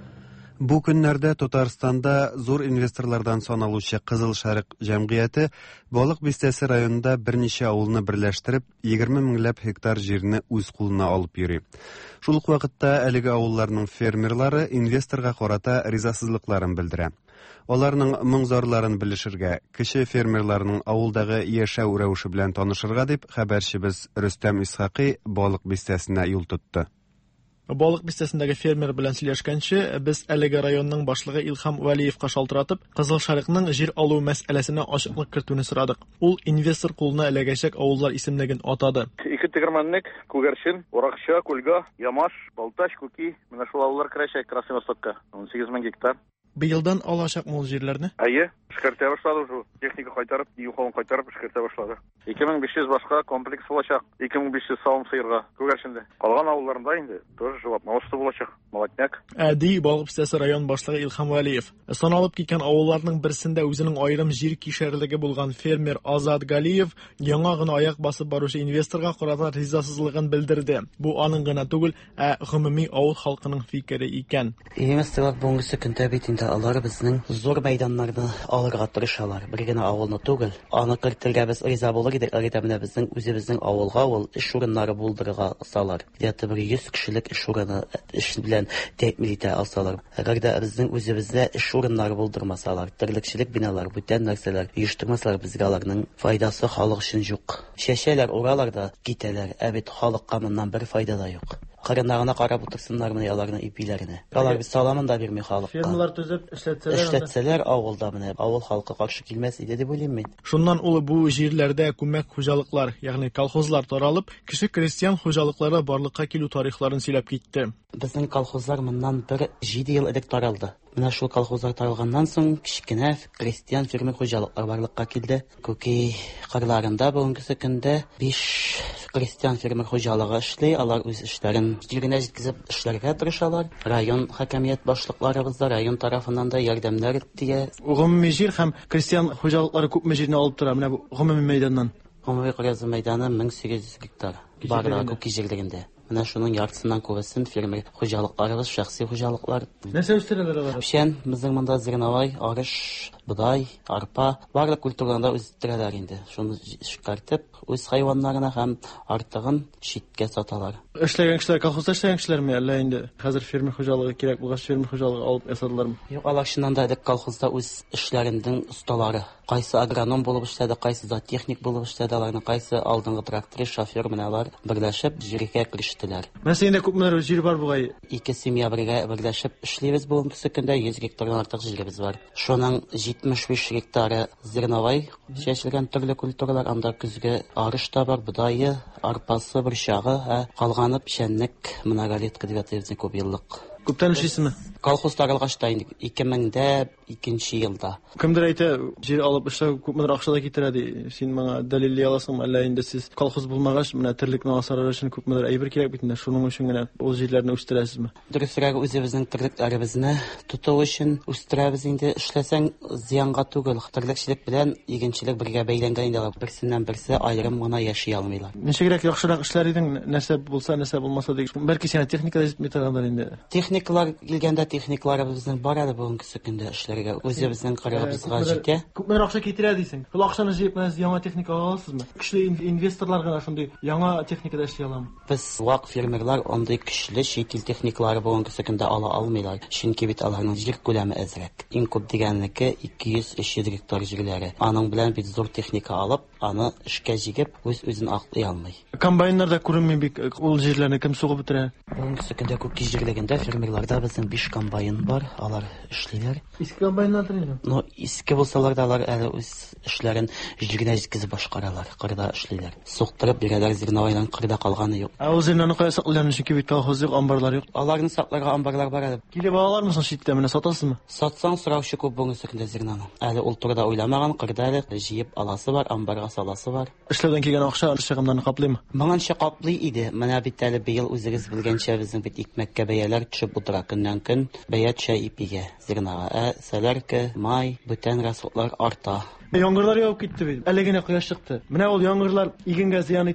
Бу көннәрдә Татарстанда зур инвесторлардан саналучы Кызыл Шарык җәмгыяте балык бистәсе районында берничә авылны берләштереп, егерме меңләп гектар җирне үз кулына алып йөри. Шул ук вакытта әлеге авылларның фермерлары инвесторга карата ризасызлыкларын белдерә. Аларның моңзарларын белешергә, кече фермерларның авылдагы яшәү рәвеше белән танышырга дип хәбәрчебез Рөстәм Исхакый балык бистәсенә юл тотты. Балык бистәсендәге фермер белән сөйләшкәнче, без әлеге районның башлыгы Илхам Вәлиевка шалтыратып, Кызыл Шарыкның җир алу мәсьәләсенә ачыклык кертүне сорадык. Ул инвестор кулына эләгәчәк авыллар исемлеген атады. Ике тегермәнлек, Күгәрчен, Уракча, Күлгә, Ямаш, Балтач, Күки, менә шул авыллар керәчәк Красный Востокка. он сигез мең гектар. Быелдан алачак мул җирләрне? Әйе, эшкәртә башлады ул. Техника кайтарып, юхалын кайтарып эшкәртә башлады. ике мең биш йөз башка комплекс булачак. ике мең биш йөз савым сыерга Күгәрчендә. Калган авылларында инде тоже животноводство булачак. Молотняк. Әди балык бистәсе район башлыгы Илхам Вәлиев. Саналып киткән авылларның берсендә үзенең аерым җир кишәрлеге булган фермер Азат Галиев яңа гына аяк басып баручы инвесторга карата ризасызлыгын белдерде. Бу аның гына түгел, ә гомуми авыл халкының фикере икән. Инвесторлар буңгысы көндә бит инде алар безнең зур мәйданнарны алырга тырышалар. Бер генә авылны түгел, аны кертергә без риза булыр идек, әгәр менә безнең үзебезнең авылга ул эш урыннары булдырырга салар. Где-то бер йөз кешелек эш урыны эш белән тәэмин итә алсалар. Әгәр дә безнең үзебездә эш урыннары булдырмасалар, терлекчелек биналар, бүтән нәрсәләр оештырмаслар, безгә аларның файдасы халык өчен юк. Шәшәләр, уралар да китәләр, ә бит халыкка моннан бер файда да юк. Кырынагына карап утырсыннар менә аларның ипиләренә. Алар бит саламын да бирми халыкка. Фермалар төзеп эшләтсәләр, эшләтсәләр авылда менә авыл халкы каршы килмәс иде дип уйлыйм мин. Шуннан ул бу җирләрдә күмәк хуҗалыклар, ягъни колхозлар таралып, кеше крестьян хуҗалыклары барлыкка килү тарихларын сөйләп китте. Безнең колхозлар моннан бер җиде ел элек таралды. Менә шул колхозлар таралганнан соң кичкенә крестьян фермер хуҗалыклар барлыкка килде. Күки кырларында бүгенге көндә биш крестьян фермер хуҗалыгы эшли, алар үз эшләрен җиренә җиткезеп эшләргә тырышалар. Район хакимият башлыкларыбыз да район тарафыннан да ярдәмнәр итә. Гомуми җир һәм крестьян хуҗалыклары күпме җирне алып тора менә бу гомуми мәйданнан? Гомуми крестьян мәйданы мең сигез йөз гектар. Барлыгы күки җирлегендә. Менә шуның яртысыннан күбесен фермер хуҗалыкларыбыз, шәхси хуҗалыклар. Нәрсә үстерәләр алар? Печән, безнең монда зерновой, арыш, будай, арпа, барлык культураларда үстерәләр инде. Шуны эшкәртеп, үз хайваннарына һәм артыгын читкә саталар. Эшләгән кешеләр, колхозда эшләгән кешеләрме, әллә инде хәзер фермер хуҗалыгы кирәк булгач фермер хуҗалыгы алып ясадылармы? Юк, алар чыннан да элек колхозда үз эшләренең осталары. Кайсы агроном булып эшләде, кайсы зоотехник булып эшләде, аларның кайсы алдынгы трактор шофер менә алар берләшеп җиргә кирештеләр. Мәсәлән, инде күпмеләр җир бар бугай. Ике семья бергә берләшеп эшлибез бүгенге көндә йөз гектардан артык җиребез бар. Шуның җитмеш биш гектары зерновой чәчелгән төрле культуралар, анда көзгә арыш та бар, будайы, арпасы, борчагы, ә калганы печәнлек, моноголитка дип әйтәбез, күп еллык. Күптән эшлисезме? Колхоз таралгачта инде ике меңдә икенче елда. Кемдер әйтә, җир алып эшләү күпмедер акча да китерә ди. Син моңа дәлилләй аласыңмы, әллә инде сез колхоз булмагач, менә терлекне асарар өчен күпмедер әйбер кирәк бит инде. Шуның өчен генә ул җирләрне үстерәсезме? Дөресрәге үзебезнең терлекләребезне тоту өчен үстерәбез инде. Эшләсәң зыянга түгел. Терлекчелек белән игенчелек бергә бәйләнгән инде. Берсеннән берсе аерым гына яши алмыйлар. Ничегрәк яхшырак эшләр идең, нәрсә булса, нәрсә булмаса дип. Бәлки сиңа техника да җитми торгандыр инде. Техникалар килгәндә техникларыбызның бар әле бүгенге көндә эшләргә. Үзебезнең карарыбызга җитә. Күпмедер акча китерә дисең. Шул акчаны җыеп мәз яңа техника аласызмы? Көчле инвесторлар гына шундый яңа техникада эшли аламы? Без вак фермерлар андый көчле чит ил техникалары бүгенге көндә ала алмыйлар. Чөнки бит аларның җир күләме әзрәк. Иң күп дигәнлеке ике йөз өч йөз гектар җирләре. Аның белән бит зур техника алып, аны эшкә җигеп, үз үзен аклый алмый. Комбайннарда күренми бик ул җирләрне кем сугып бетерә? Бүгенге көндә күп җирлегендә фермерларда безнең биш комбайн бар, алар эшлиләр. Иске комбайннар инде. Но иске булсалар да алар әле үз эшләрен җиргә җиткезеп башкаралар, кырда эшлиләр. Суктырып бирәләр, зерновойдан кырда калганы юк. Ә ул зернаны кая саклыйлар, чөнки бит колхоз юк, амбарлар юк. Аларны сакларга амбарлар бар әле. Килеп алалармы соң читтә, менә сатасызмы? Сатсаң сораучы күп бүгенге көндә зернаны. Әле ул турыда уйламаган, кырда әле җыеп аласы бар, амбарга саласы бар. Эшләүдән килгән акча чыгымнарны каплыймы? Моңанча каплый иде. Менә бит әле быел үзегез белгәнчә безнең бит икмәккә бәяләр төшеп утыра көннән көн. Бәя төшә ипигә, зернага. Ә сәләркә, май, бүтән расходлар арта. Яңгырлар явып китте бит. Әле генә кояш чыкты. Менә ул яңгырлар игенгә зыян иттеме?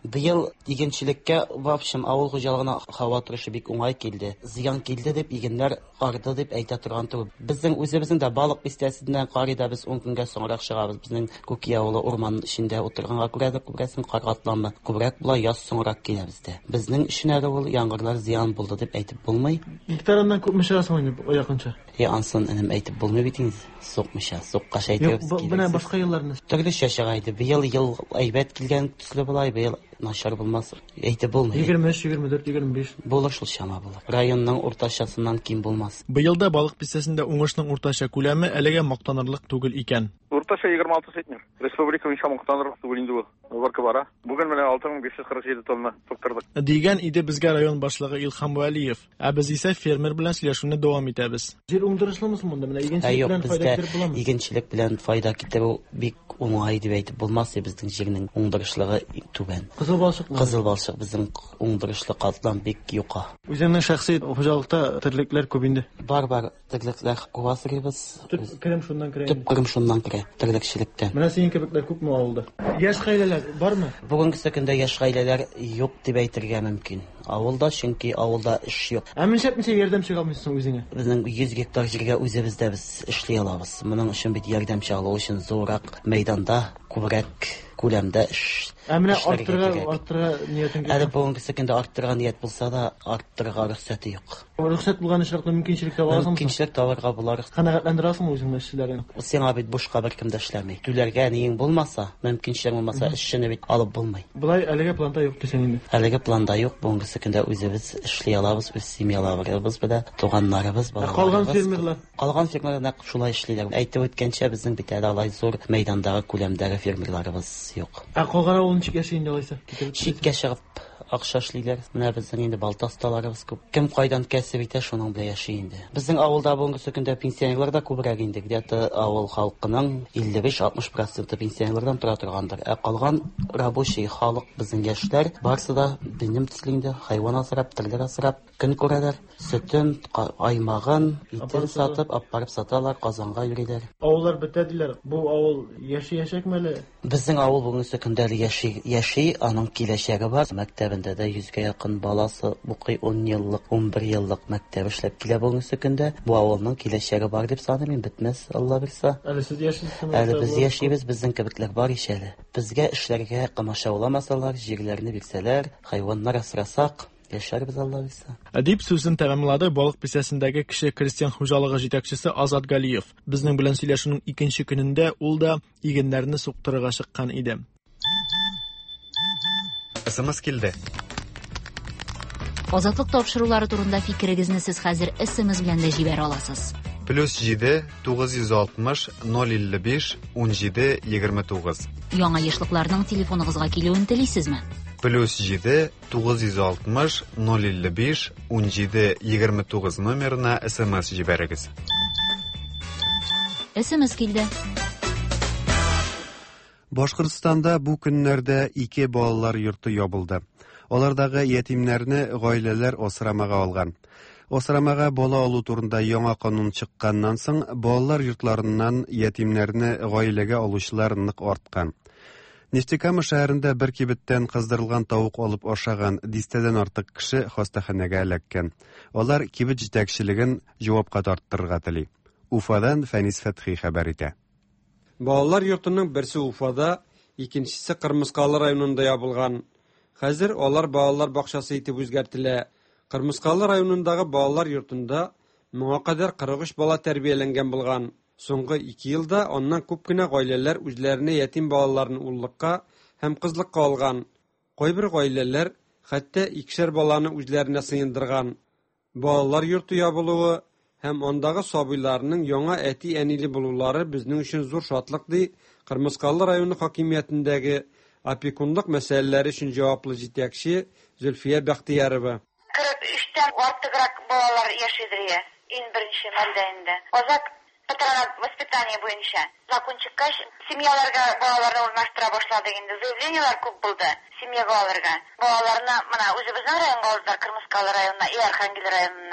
Быел игенчелеккә в общем авыл хуҗалыгына һава торышы бик уңай килде. Зыян килде дип игеннәр арды дип әйтә торган түгел. Безнең үзебезнең дә балык бистәсеннән карыйда без ун көнгә соңрак чыгабыз. Безнең Күки авылы урман эчендә утырганга күрә дә күбрәсен каргатланма. Күбрәк була яз соңрак килә бездә. Безнең эшенә ул яңгырлар зыян булды дип әйтеп булмый. Гектарыннан күпме чыгасың инде якынча? Е ансын инем әйтеп булмый бит инде. Сукмыша, сукка шәйтәбез. Юк, менә башка елларны. Төрлечә чыгайды. Быел ел әйбәт килгән төсле булай, быел начар булмас. Әйтеп булмый. егерме өч, егерме дүрт, егерме биш. Булыр шул чама булыр. Районның уртачасыннан ким булмас. Быелда балык бистәсендә уңышның уртача күләме әлегә мактанырлык түгел икән. Уртача егерме алты центнер. Республика буенча мактанырлык түгел инде бу. Баркы бара. Бүген менә алты мең биш йөз кырык җиде тонна токтырдык. Дигән иде безгә район башлыгы Илхам Вәлиев. Ә без исә фермер белән сөйләшүне дәвам итәбез. Җир уңдырышлымы монда менә игенчелек белән файда китереп буламы? Игенчелек белән файда китерү бик уңай дип әйтеп булмас, безнең җирнең уңдырышлыгы түбән. Кызыл балчык. Кызыл балчык безнең уңдырышлы катлам бик юка. Үзеңнең шәхси хуҗалыкта терлекләр күп инде. Бар бар терлекләр куасырыбыз. Төп керем шуннан керә. Төп керем шуннан керә терлекчелектә. Менә синең кебекләр күпме авылда? Яшь гаиләләр бармы? Бүгенге көндә яшь гаиләләр юк дип әйтергә мөмкин. Авылда, чөнки авылда эш юк. Ә менчә ничә ярдәм чыгамыйсың үзеңә? Безнең йөз гектар җиргә үзебездә без эшли алабыз. Моның өчен бит ярдәм чыгалу өчен зурак мәйданда күбрәк күләмдә эш. Ә менә арттырга, арттырга ниятең Әле бүгенге көндә арттырга ният булса да, арттырга рөхсәте юк. Рөхсәт булган эшләрдә мөмкинчелек табасыңмы? Мөмкинчелек табарга булар. Канәгатьләндерәсеңме үзеңне эшчеләрен? Сиңа бит бушка беркем дә эшләми. Түләргә ниең булмаса, мөмкинчелек булмаса, эшчене бит алып булмый. Булай әлегә планда юк дисәң инде. Әлегә планда юк, бүгенге көндә үзебез эшли алабыз, үз семьяларыбыз белән, туганнарыбыз бар. Калган фермерлар, калган фермерлар нәкъ шулай эшлиләр. Әйтеп үткәнчә, безнең бит әле алай зур мәйдандагы күләмдәге фермерларыбыз юк. Ә калган авылны ничек яши инде алайса? Читкә чыгып акча эшлиләр. Менә безнең инде балтасталарыбыз күп. Кем кайдан кәсеп итә, шуның белән яши инде. Безнең авылда бүгенге көндә пенсионерлар да күбрәк инде. Где-то авыл халкының илле биш-алтмыш проценты пенсионерлардан тора торгандыр. Ә калган рабочий халык, безнең яшьләр барсы да безнең төслеңдә хайван асрап, терләр асрап, көн күрәләр. Сөтен, аймагын, итен сатып, апарып саталар, Казанга йөриләр. Авыллар бетә диләр. Бу авыл яши яшәкме әле? Безнең авыл бүгенге көндә яши, яши, аның киләчәге бар. Мәктәбендә дә йөзгә якын баласы укый, ун еллык, ун бер еллык мәктәп эшләп килә бүгенге көндә. Бу авылның киләчәге бар дип саныйм, бетмәс, Алла бирсә. Әле сез яшисезме? Әле без яшибез, безнең кебекләр бар ишәле. Безгә эшләргә камашауламасалар, җирләрне бирсәләр, хайваннар асрасак, яшәрбез, Алла бирсә. Дип сүзен тәмамлады балык бистәсендәге кеше крестьян хуҗалыгы җитәкчесе Азат Галиев. Безнең белән сөйләшүнең икенче көнендә ул да игеннәрне суктырырга чыккан иде. Смс килде. Азатлык тапшырулары турында фикерегезне сез хәзер смс белән дә җибәрә аласыз. плюс җиде тугыз йөз алтмыш ноль илле биш ун җиде егерме тугыз. Яңа ешлыкларның телефоныгызга килүен телисезме? плюс җиде тугыз йөз алтмыш ноль илле биш ун җиде егерме тугыз номерына смс җибәрегез. Смс килде. Башкортстанда бу көннәрдә ике балалар йорты ябылды. Алардагы ятимнәрне гаиләләр асрамага алган. Асрамага бала алу турында яңа канун чыкканнан соң балалар йортларыннан ятимнәрне гаиләгә алучылар нык арткан. Нефтекама шәһәрендә бер кибеттән кыздырылган тавык алып ашаган дистәдән артык кеше хастаханәгә эләккән. Алар кибет җитәкчелеген җавапка тарттырырга тели. Уфадан Фәнис Фәтхи хәбәр итә. Балалар йортының берсе Уфада, икенчесе Кырмыскалы районында ябылган. Хәзер алар балалар бакчасы итеп үзгәртелә. Кырмыскалы районындагы балалар йортында моңа кадәр кырык өч бала тәрбияләнгән булган. Соңгы ике елда аннан күп кенә гаиләләр үзләренә ятим балаларын уллыкка һәм кызлыкка алган. Кайбер гаиләләр хәтта икешәр баланы үзләренә сыендырган. Балалар йорты ябылуы һәм андагы сабыйларның яңа әти-әниле булулары безнең өчен зур шатлык ди Кырмыскалы районы хакимиятендәге опекунлык мәсьәләләре өчен җаваплы җитәкче Зөлфия Бәхтиярова. кырык өчтән артыграк балалар яшидер ин беренче мәлдә инде. Азат патронат воспитание буенча закон чыккач, семьяларга балаларны урнаштыра башлады инде. Заявлениялар күп булды семьяга алырга. Балаларны мына үзебезнең районга алды, Кырмыскалы районына, и Архангель районына.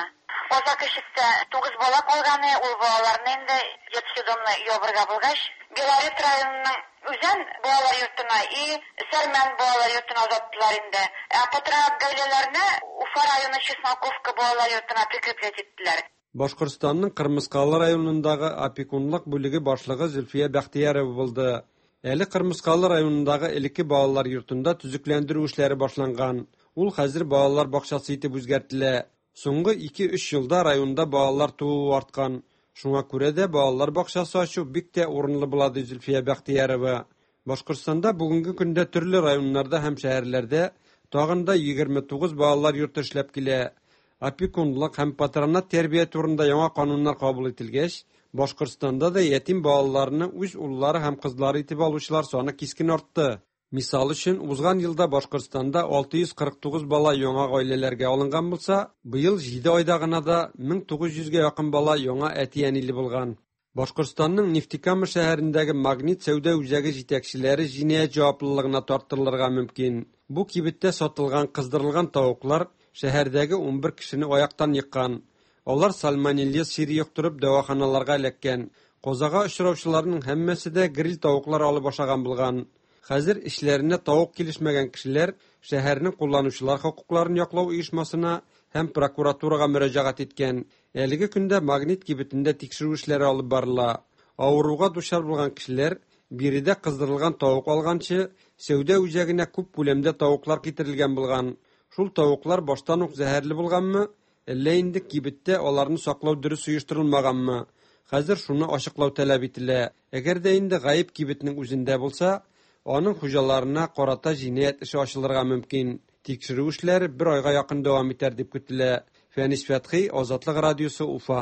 Озак эшитте тугыз бала калганы, ул балаларны инде детсадомны ябырга булгач, Белорет районының үзен балалар йортына и Сәрмән балалар йортына озаттылар инде. Ә Патронат гаиләләрне Уфа районы Чесноковка балалар йортына прикреплять иттеләр. Башкортстанның Кырмыскалы районындагы опекунлык бүлеге башлыгы Зөлфия Бәхтиярова булды. Әле Кырмыскалы районындагы элекке балалар йортында төзекләндерү эшләре башланган. Ул хәзер балалар бакчасы итеп үзгәртелә. Соңгы ике-өч елда районда балалар тууы арткан. Шуңа күрә дә балалар бакчасы ачу бик тә урынлы була ди Зөлфия Бәхтиярова. Башкортстанда бүгенге көндә төрле районнарда һәм шәһәрләрдә тагын да егерме тугыз балалар йорты эшләп килә. Опекунлык һәм патронат тәрбия турында яңа кануннар кабул ителгәч, Башкортстанда да ятим балаларны үз уллары һәм кызлары итеп алучылар саны кискен артты. Мисал өчен, узган елда Башкортстанда алты йөз кырык тугыз бала яңа гаиләләргә алынган булса, быел җиде айда гына да мең тугыз йөзгә якын бала яңа әти-әниле булган. Башкортстанның Нефтекама шәһәрендәге Магнит сәүдә үзәге җитәкчеләре җинаять җаваплылыгына тартылырга мөмкин. Бу кибеттә сатылган кыздырылган тавыклар шәһәрдәге ун бер кешене аяктан йыккан. Алар сальмонеллез сире йоктырып дәваханаларга эләккән. Козага очраучыларның һәммәсе дә гриль тавыклар алып ашаган булган. Хәзер эшләренә тавык килешмәгән кешеләр шәһәрнең кулланучылар хокукларын яклау оешмасына һәм прокуратурага мөрәҗәгать иткән. Әлеге көндә Магнит кибетендә тикшерү эшләре алып барыла. Авыруга дучар булган кешеләр биредә кыздырылган тавык алганчы сәүдә үзәгенә күп күләмдә тавыклар китерелгән булган. Шул тавыклар баштан ук зәһәрле булганмы, әллә инде кибеттә аларны саклау дөрес оештырылмаганмы? Хәзер шуны ачыклау таләп ителә. Әгәр дә инде гаип кибетнең үзендә булса, аның хуҗаларына карата җинаять эше ачылырга мөмкин. Тикшерү эшләре бер айга якын дәвам итәр дип көтелә. Фәнис Фәтхи, Азатлык радиосы, Уфа.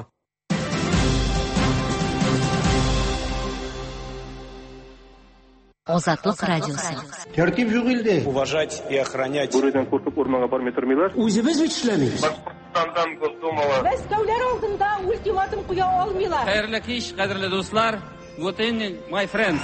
Азатлык радиосы. Тәртип юк илдә. Уважать и охранять. Бурыдан куркып урманга бармый тормыйлар. Үзебез бит эшләмибез. Башкортстандан Госдумала. Мәскәүләр алдында ультиматум куя алмыйлар. Хәерле кич, кадерле дуслар. Good evening, my friends.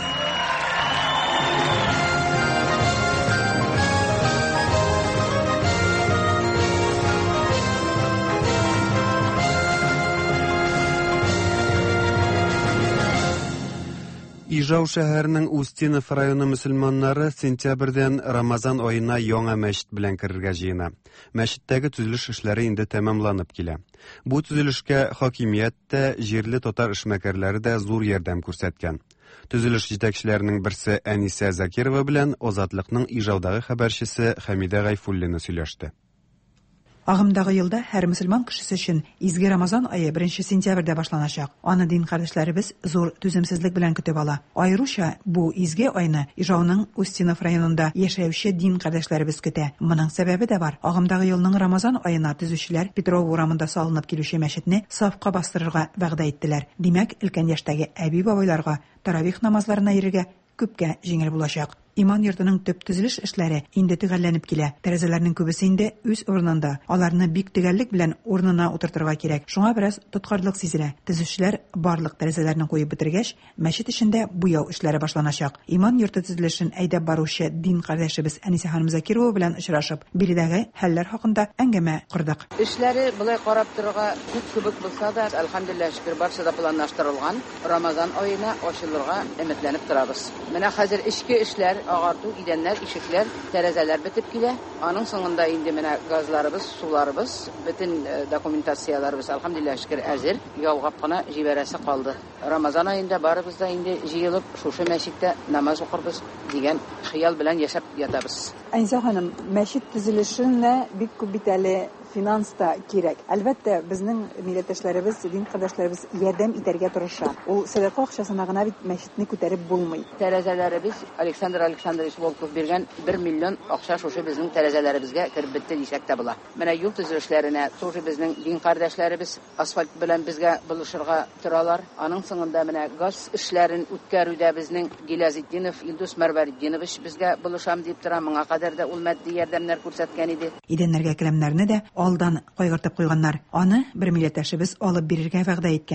Ижау шәһәренең Устинов районы мөселманнары сентябрьдән Рамазан аена яңа мәчет белән керергә җыена. Мәчеттәге төзелеш эшләре инде тәмамланып килә. Бу төзелешкә хакимият тә, җирле татар эшмәкәрләре дә зур ярдәм күрсәткән. Төзелеш җитәкчеләренең берсе Әнисә Закирова белән Азатлыкның Ижаудагы хәбәрчесе Хәмидә Гайфуллина сөйләште. Агымдагы елда һәр мөселман кешесе өчен изге Рамазан ае беренче сентябрьдә башланачак. Аны дин кардәшләребез зур түземсезлек белән көтеп ала. Аеруча бу изге айны Ижауның Устинов районында яшәүче дин кардәшләребез көтә. Моның сәбәбе дә бар. Агымдагы елның Рамазан аена төзүчеләр Петров урамында салынып килүче мәчетне сафка бастырырга вәгъдә иттеләр. Димәк, өлкән яшьтәге әби-бабайларга таравих намазларына йөрергә күпкә җиңел булачак. Иман йортының төп төзелеш эшләре инде төгәлләнеп килә. Тәрәзәләрнең күбесе инде үз урынында. Аларны бик төгәллек белән урынына утыртырга кирәк. Шуңа бераз тоткарлык сизелә. Төзүчеләр барлык тәрәзәләрне куеп бетергәч, мәчет эчендә буяу эшләре башланачак. Иман йорты төзелешен әйдәп баручы дин кардәшебез Әнисә ханым Закирова белән очрашып, биредәге хәлләр хакында әңгәмә кырдык. Эшләре булай карап торырга күп кебек булса да, әлхәмдүлилләһ, шөкер, барысы да планлаштырылган. Рамазан аена ачылырга өметләнеп торабыз. Менә хәзер эчке эшләр, агарту, идәннәр, ишекләр, тәрәзәләр бетеп килә. Аның соңында инде менә газларыбыз, суларыбыз, бөтен документацияларыбыз әлхәмдүлилләһ, шөкер, әзер. Ялгап кына җибәрәсе калды. Рамазан аенда барыбыз да инде җыелып, шушы мәчеттә намаз укырбыз дигән хыял белән яшәп ятабыз. Әнисә ханым, мәчет төзелешенә бик күп бит әле финанс та кирәк. Әлбәттә, безнең милләттәшләребез, дин кардәшләребез ярдәм итәргә тырыша. Ул садака акчасына гына бит мәчетне күтәреп булмый. Тәрәзәләребез Александр Александрович Волков биргән бер миллион акча шушы безнең тәрәзәләребезгә кереп бетте дисәк тә була. Менә юл төзелешләренә шушы безнең дин кардәшләребез асфальт белән безгә булышырга торалар. Аның соңында менә газ эшләрен үткәрүдә безнең Гилязетдинов Илдус Мәрвәрдинович безгә булышам дип тора. Моңа кадәр дә ул матди ярдәмнәр күрсәткән иде. Идәннәргә келәмнәрне дә алдан кайгыртып куйганнар. Аны бер милләттәшебез алып бирергә вәгъдә иткән.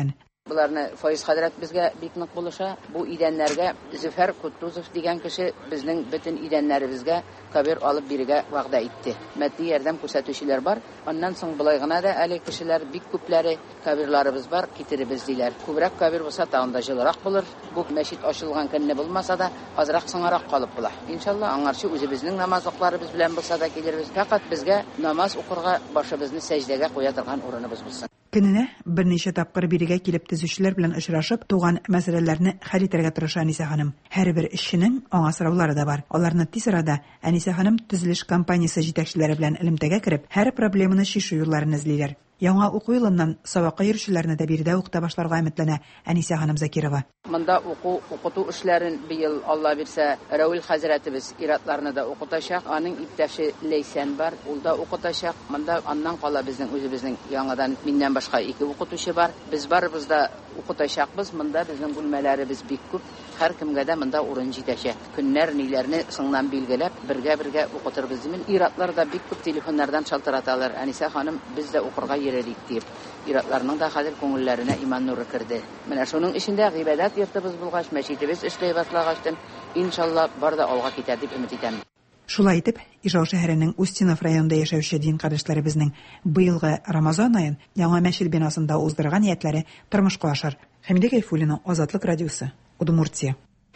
Буларны Файыз хәзрәт безгә бик нык булыша. Бу идәннәргә Зөфәр Кутузов дигән кеше безнең бөтен идәннәребезгә кабер алып бирергә вәгъдә итте. Матди ярдәм күрсәтүчеләр бар. Аннан соң булай гына да әле кешеләр бик күпләре каберларыбыз бар, китеребез диләр. Күбрәк кабер булса тагында җылырак булыр. Бу мәчет ачылган көнне булмаса да азрак соңарак калып була. Иншалла аңарчы үзебезнең намазлыкларыбыз белән булса да килербез. Фақат безгә намаз укырга башыбызны сәҗдәгә куя торган урыныбыз булсын. Көненә берничә тапкыр бирегә килеп төзүчеләр белән очрашып, туган мәсьәләләрне хәл итәргә тырыша Әнисә ханым. Һәрбер эшченең аңа сораулары да бар. Аларны тиз арада Әнисә ханым төзелеш компаниясе җитәкчеләре белән элемтәгә кереп, һәр проблеманы чишү юлларын эзлиләр. Яңа уку елыннан сабакка йөрүчеләрне дә биредә укыта башларга өметләнә Әнисә ханым Закирова. Монда уку, укыту эшләрен быел Алла бирсә, Рәүил хәзрәтебез иратларны да укытачак. Аның иптәше Лейсән бар, ул да укытачак. Монда аннан кала безнең үзебезнең яңадан миннән башка ике укытучы бар. Без барыбыз да укытачакбыз. Монда безнең бүлмәләребез бик күп. Һәр кемгә дә монда урын җитәчәк. Көннәр ниләрне соңнан билгеләп, бергә-бергә укытырбыз димен. Иратлар да бик күп телефоннардан шалтыраталар. Әнисә ханым, без дә укырга йөрәлик дип. Иратларның да хәзер күңелләренә иман нуры керде. Менә шуның эчендә гыйбадәт йортыбыз булгач, мәчетебез эшләй башлагачтан, иншалла бар да алга китәр дип өмет итәм. Шулай итеп, Ижау шәһәренең Устинов районында яшәүче дин кардәшләребезнең быелгы Рамазан аен яңа мәчет бинасында уздырган ниятләре тормышка ашар. Хәмидә Гайфуллина, Азатлык радиосы, Удмуртия.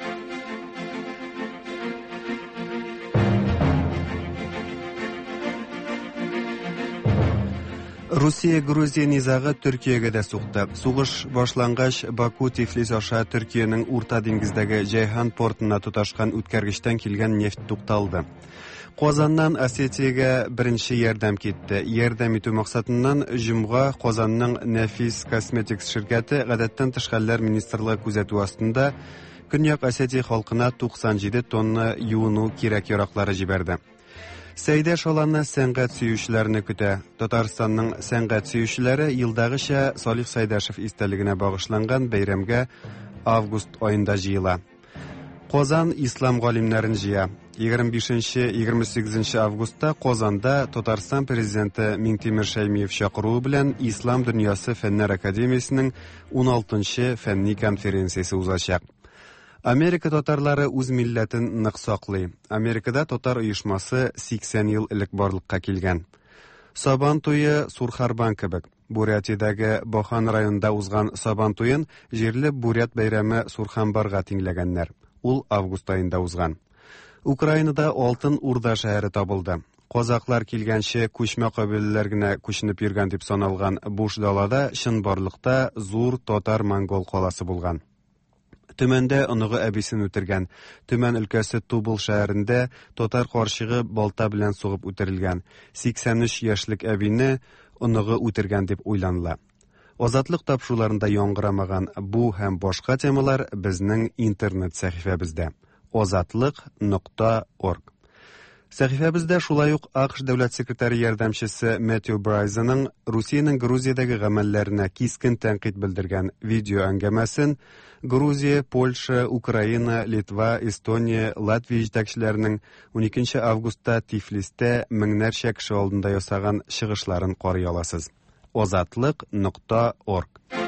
Русия Грузия низагы Төркиягә дә сукты. Сугыш башлангач Баку Тифлис аша Төркиянең Урта диңгездәге Җәйхан портына туташкан үткәргечтән килгән нефть тукталды. Казаннан Осетиягә беренче ярдәм китте. Ярдәм итү максатыннан җомга Казанның Нәфис Косметикс ширкәте гадәттән тыш хәлләр министрлыгы күзәтү астында Көньяк Осетия халкына туксан җиде тонна юыну кирәк-яраклары җибәрде. Сәйдә Шаланны сәнгать сөючеләрне көтә. Татарстанның сәнгать сөючеләре елдагыча Салих Сайдашев истәлегенә багышланган бәйрәмгә август аенда җыела. Казан ислам галимнәрен җыя. егерме бишенче - егерме сигезенче августта Казанда Татарстан президенты Миңтимер Шәймиев чакыруы белән Ислам дөньясы фәннәр академиясенең ун алтынчы фәнни конференциясе узачак. Америка татарлары үз милләтен нык саклый. Америкада татар оешмасы сиксән ел элек барлыкка килгән. Сабан туе Сурхарбан кебек. Бурятиядәге Бохан районында узган Сабан туен җирле бурят бәйрәме Сурханбарга тиңләгәннәр. Ул август аенда узган. Украинада Алтын Урда шәһәре табылды. Казаклар килгәнче күчмә кабиләләр генә күченеп йөргән дип саналган буш далада чын барлыкта зур татар-монгол каласы булган. Төмәндә оныгы әбисен үтергән. Төмән өлкәсе Тубыл шәһәрендә татар карчыгы балта белән сугып үтерелгән. сиксән өч яшьлек әбине оныгы үтергән дип уйланыла. Азатлык тапшыруларында яңгырамаган бу һәм башка темалар безнең интернет сәхифәбездә азатлык нокта орг. Сәхифәбездә шулай ук АКШ дәүләт секретаре ярдәмчесе Мэтью Брайзаның Русиянең Грузиядәге гамәлләренә кискен тәнкыйть белдергән видео әңгәмәсен Грузия, Польша, Украина, Литва, Эстония, Латвия җитәкчеләренең ун икенче августта Тифлистә меңнәрчә кеше алдында ясаган чыгышларын карый аласыз. азатлык нокта орг.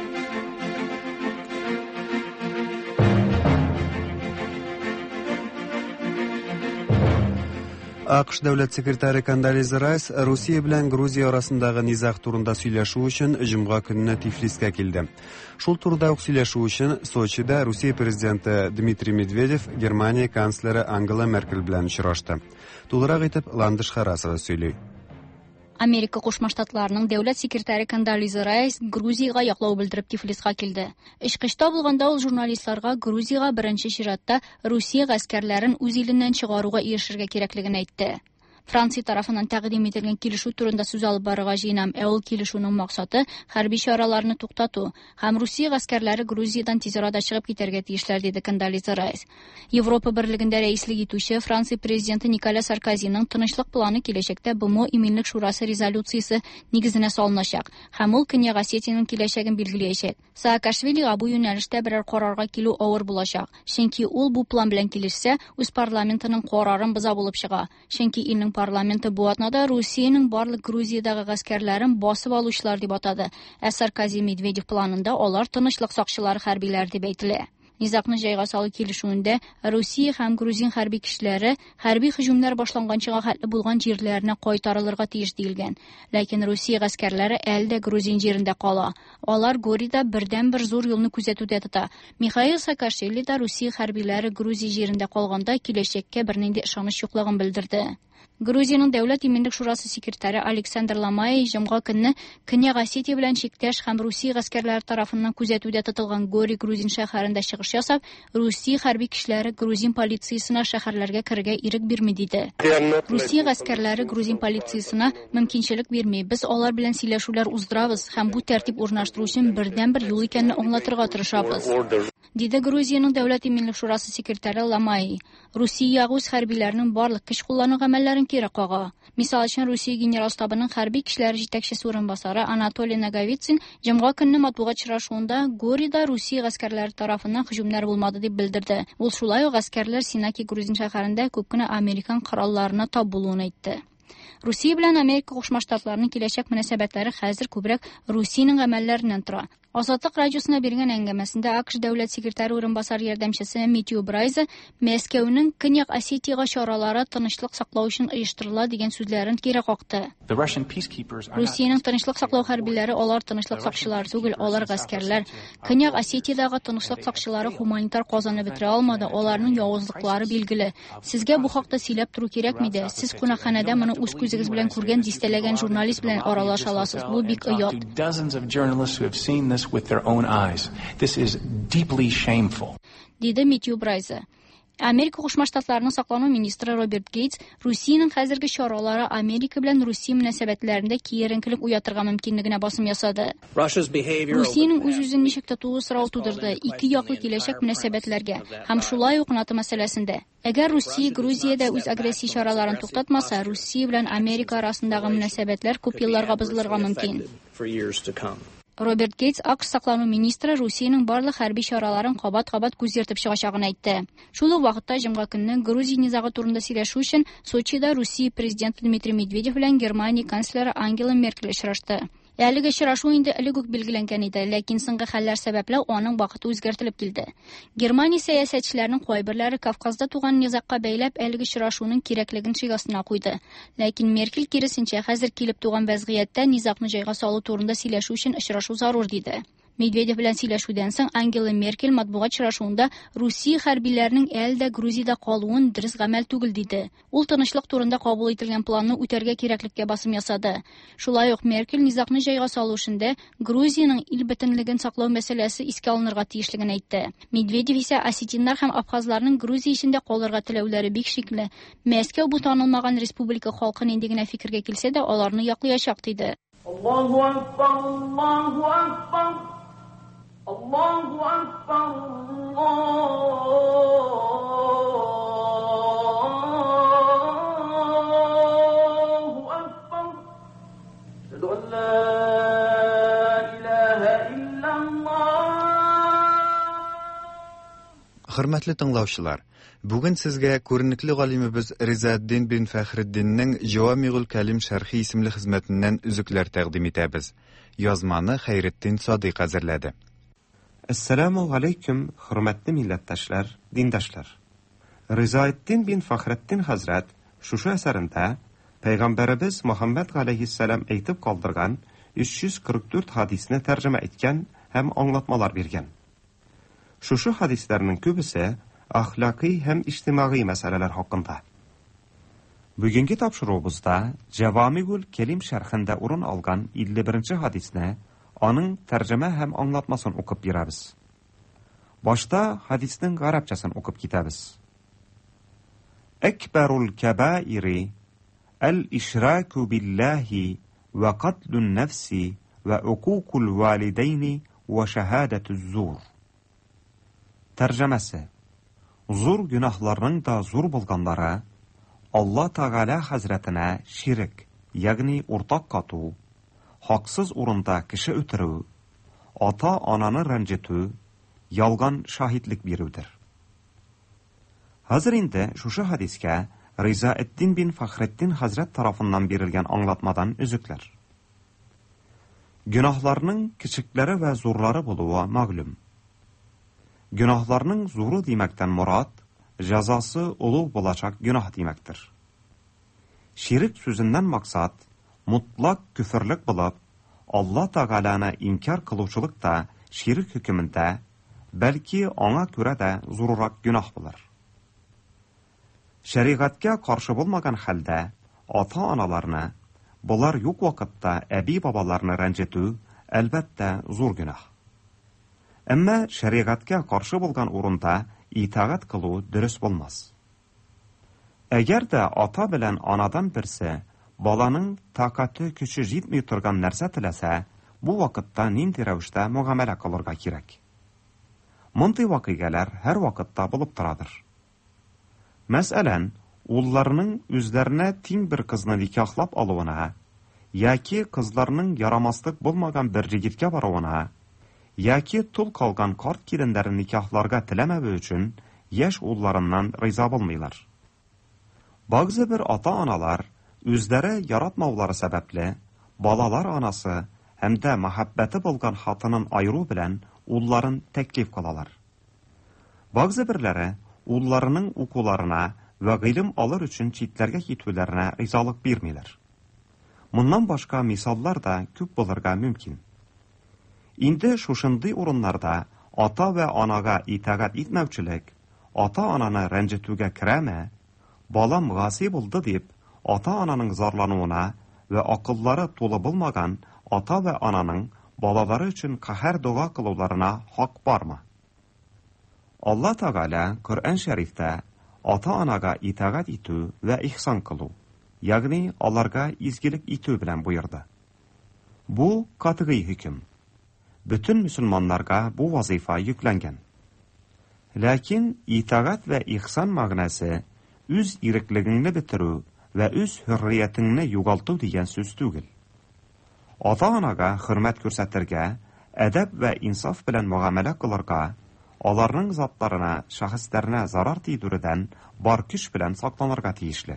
АКШ дәүләт секретаре Кондолиза Райс Русия белән Грузия арасындагы низаг турында сөйләшү өчен җомга көнне Тифлискә килде. Шул турыда ук сөйләшү өчен Сочида Русия президенты Дмитрий Медведев Германия канцлеры Ангела Меркель белән очрашты. Тулырак итеп Ландыш Харасова сөйли. Америка Кушма Штатларының дәүләт секретаре Кондолиза Райс Грузиягә яклау белдереп Тифлиска килде. Эшкышта булганда ул журналистларга Грузиягә беренче чиратта Русия гаскәрләрен үз иленнән чыгаруга ирешергә кирәклеген әйтте. Франция тарафыннан тәкъдим ителгән килешү турында сүз алып барырга җыенам. Ә ул килешүнең максаты хәрби чараларны туктату һәм Русия гаскәрләре Грузиядан тиз арада чыгып китәргә тиешләр, диде Кондолиза Райс. Европа берлегендә рәислек итүче Франция президенты Николя Саркозиның тынычлык планы киләчәктә БМО Иминлек шурасы резолюциясе нигезенә салыначак һәм ул Көньяк Осетиянең киләчәген билгеләячәк. Саакашвилига бу юнәлештә берәр карарга килү авыр булачак, чөнки ул бу план белән килешсә, үз парламентының карарын боза булып чыга, чөнки илнең парламенты бу атнада Россиянең барлык Грузиядагы гаскәрләрен басып алучылар дип атады. Ә Саркози Медведев планында алар тынычлык сакчылары хәрбиләр дип әйтелә. Низакны җайга салу килешүендә Россия һәм Грузин хәрби кешеләре хәрби һөҗүмнәр башланганчыга хәтле булган җирләренә кайтарылырга тиеш диелгән. Ләкин Россия гаскәрләре әле дә Грузин җирендә кала. Алар Горида бердән-бер зур юлны күзәтүдә тота. Михаил Саакашвили да Россия хәрбиләре Грузия җирендә калганда киләчәккә бернинди ышаныч юклыгын белдерде. Грузиянең Дәүләт иминлек шурасы секретаре Александр Ламай җомга көнне Көньяк Осетия белән чиктәш һәм Россия гаскәрләре тарафыннан күзәтүдә тотылган Гори Грузин шәһәрендә чыгыш ясап, Россия хәрби кешеләре Грузин полициясына шәһәрләргә керергә ирек бирми диде. Россия гаскәрләре Грузин полициясына мөмкинчелек бирми. Без алар белән сөйләшүләр уздырабыз һәм бу тәртип урнаштыру өчен бердән-бер юл икәнне аңлатырга тырышабыз, диде Грузиянең Дәүләт иминлек шурасы секретаре Ламай. Россия ягуз хәрбиләренең барлык көч куллану гамәлләрен кире кага. Мисал өчен Россия генерал штабының хәрби кешеләре җитәкчесе урынбасары Анатолий Наговицин җомга көнне матбугат очрашуында Горида Россия гаскәрләре тарафыннан һөҗүмнәр булмады дип белдерде. Ул шулай ук гаскәрләр Синаки Грузин шәһәрендә күп кенә американ коралларына тап булуын әйтте. Россия белән Америка Кушма Штатларының киләчәк мөнәсәбәтләре хәзер күбрәк Россиянең гамәлләреннән тора. Азатлык радиосына биргән әңгәмәсендә АКШ дәүләт секретаре урынбасары ярдәмчесе Митью Брайзе Мәскәүнең Көньяк Осетиягә чаралары тынычлык саклау өчен оештырыла дигән сүзләрен кире какты. Россиянең тынычлык саклау хәрбиләре алар тынычлык сакчылары түгел, алар гаскәрләр. Көньяк Осетиядагы тынычлык сакчылары гуманитар казаны бетерә алмады, аларның явызлыклары билгеле. Сезгә бу хакта сөйләп туру кирәкми дә. Сез кунакханәдә моны үз күзегез белән күргән дистәләгән журналист белән аралаша аласыз. Бу бик оят. With their own eyes. This is deeply shameful. Диде Митью Брайзе. Америка Кушма Штатларының саклану министры Роберт Гейтс Россиянең хәзерге чаралары Америка белән Россия мөнәсәбәтләрендә киеренкелек уятырга мөмкинлегенә басым ясады. Россиянең үз-үзен ничек тотуы сорау тудырды ике яклы киләчәк мөнәсәбәтләргә һәм шулай ук НАТО мәсьәләсендә. Әгәр Россия Грузиядә үз агрессия чараларын туктатмаса, Россия белән Америка арасындагы мөнәсәбәтләр күп елларга бозылырга мөмкин. Роберт Гейтс АКШ саклану министры Россиянең барлык хәрби чараларын кабат-кабат күзәтеп чыгачагын әйтте. Шул ук вакытта җомга көнне Грузия низагы турында сөйләшү өчен Сочида Россия президенты Дмитрий Медведев белән Германия канцлеры Ангела Меркель очрашты. Әлеге очрашу инде элек үк билгеләнгән иде, ләкин соңгы хәлләр сәбәпле аның вакыты үзгәртелеп килде. Германия сәясәтчеләренең кайберләре Кавказда туган низакка бәйләп әлеге очрашуның кирәклеген шигасына куйды. Ләкин Меркель киресенчә хәзер килеп туган вазгыятьтә низакны җайга салу турында сөйләшү өчен очрашу зарур диде. Медведев белән сөйләшүдән соң Ангела Меркель матбугат очрашуында Россия хәрбиләренең әле дә Грузиядә калуын дөрес гамәл түгел диде. Ул тынычлык турында кабул ителгән планны үтәргә кирәклеккә басым ясады. Шулай ук Меркель низакны җайга салу өчен Грузиянең ил бөтенлеген саклау мәсьәләсе искә алынырга тиешлеген әйтте. Медведев исә осетиннар һәм абхазларның Грузия эчендә калырга теләүләре бик шикле. Мәскәү бу танылмаган республика халкын инде генә фикергә килсә дә аларны яклыячак диде. Аллаһу акбар, Аллаһу акбар. Allahu Akbar, Allahu Akbar. Ashhadu an la ilaha illallah. Хөрмәтле тыңлаучылар, бүген сезгә күренекле галимебез Ризаэддин бин Фәхреддиннең Җавамигул Калим шәрхи исемле хезмәтеннән үзекләр тәкъдим итәбез. Язманы Хәйретдин Садыйк әзерләде. Ассаламу алейкум, хөрмәтле милләттәшләр, диндәшләр. Ризаэддин бин Фәхреддин хәзрәт шушы әсәрендә Пәйгамбәребез Мөхәммәд галәйһиссәлам әйтеп калдырган өч йөз кырык дүрт хадисне тәрҗемә иткән һәм аңлатмалар биргән. Шушы хадисләрнең күбесе әхлакый һәм иҗтимагый мәсьәләләр хакында. Бүгенге тапшыруыбызда Җавамигул Калим шәрхендә урын алган илле беренче хадисне аның тәрҗемә һәм аңлатмасын укып бирәбез. Башта хадисның гарәпчәсен укып китәбез. Акбарул кабаири ал-ишраку биллаһи ва катлун нафси ва уқуқул валидайни ва шаһадатуз зур. Тәрҗемәсе: зур гөнаһларның да зур булганлары Алла Тәгалә хәзрәтенә ширк, ягъни уртак кату, хаксыз урында кеше үтерү, ата-ананы рәнҗетү, ялган шаһидлек бирүдер. Хәзер инде шушы хадискә Rizaettin bin Fahrettin Hazret tarafından verilgen anlatmadan üzükler. Günahlarının küçükleri ve zorları buluğa mağlum. Günahlarının zoru demekten murat, cezası ulu bulacak günah demektir. Şirik sözünden maksat, mutlak küfürlük bulup, Allah Teala'na inkar kıluvçılık da şirik hükümünde, belki ona göre de zorurak günah bulur. Şeriatga karşı bulmagan halde, ata-analarını, bular yok vakitte ebi babalarını rencetü, elbette zor günah. Ama şeriatga karşı bulgan orunda itaat kılu dürüst bulmaz. Eğer de ata bilen anadan birisi, balanın takatı küçü jitmey turgan narsa tilese, bu vakitte nindi revişte muamele kılırga kirek. Munday vakigeler her vakitte bulup turadır. Məsələn, ullarının üzlerine tin bir kızını nikahlap alıvına, yaki kızlarının yaramazlık bulmagan bir jigitke varuvına, yaki tul kalgan kart kirinlerin nikahlarga tilemevi üçün yaş ullarından riza bulmaylar. Bazı bir ata-analar üzleri yaratmavları sebeple balalar anası hem de muhabbeti bulgan hatının ayru bilen ulların teklif kılalar. Bazı birleri ullarının okularına ve ilim alır üçün çitlerge gitülerine rizalık vermeyler. Bundan başka misallar da küp bulurga mümkün. İndi şuşunday orunlarda ata ve anaga itaat etmevçilik, ata-ananı rencetüge kireme, balam gasi buldu deyip, ata-ananın zarlanуына ve akılları tolu bulmagan ata ve ananın balaları için kahar dua kılılarına hak var mı? Allah Teala Kur'an-ı Şerifte ata-anaga itaat etü ve ihsan kılu, yani onlarga izgilik etü bilen buyurdu. Bu katıgı hüküm. Bütün Müslümanlarga bu vazifa yüklengen. Lakin itaat ve ihsan magnası üz irikligini bitirü ve üz hürriyetini yugaltı diyen söz tügül. Ata-anaga hürmet körsetirge, edep ve insaf bilen muamele kılırga, onlarının zatlarına, şahıslarına zarar tiydiriden bar küş bilen saklanırga tiyişli.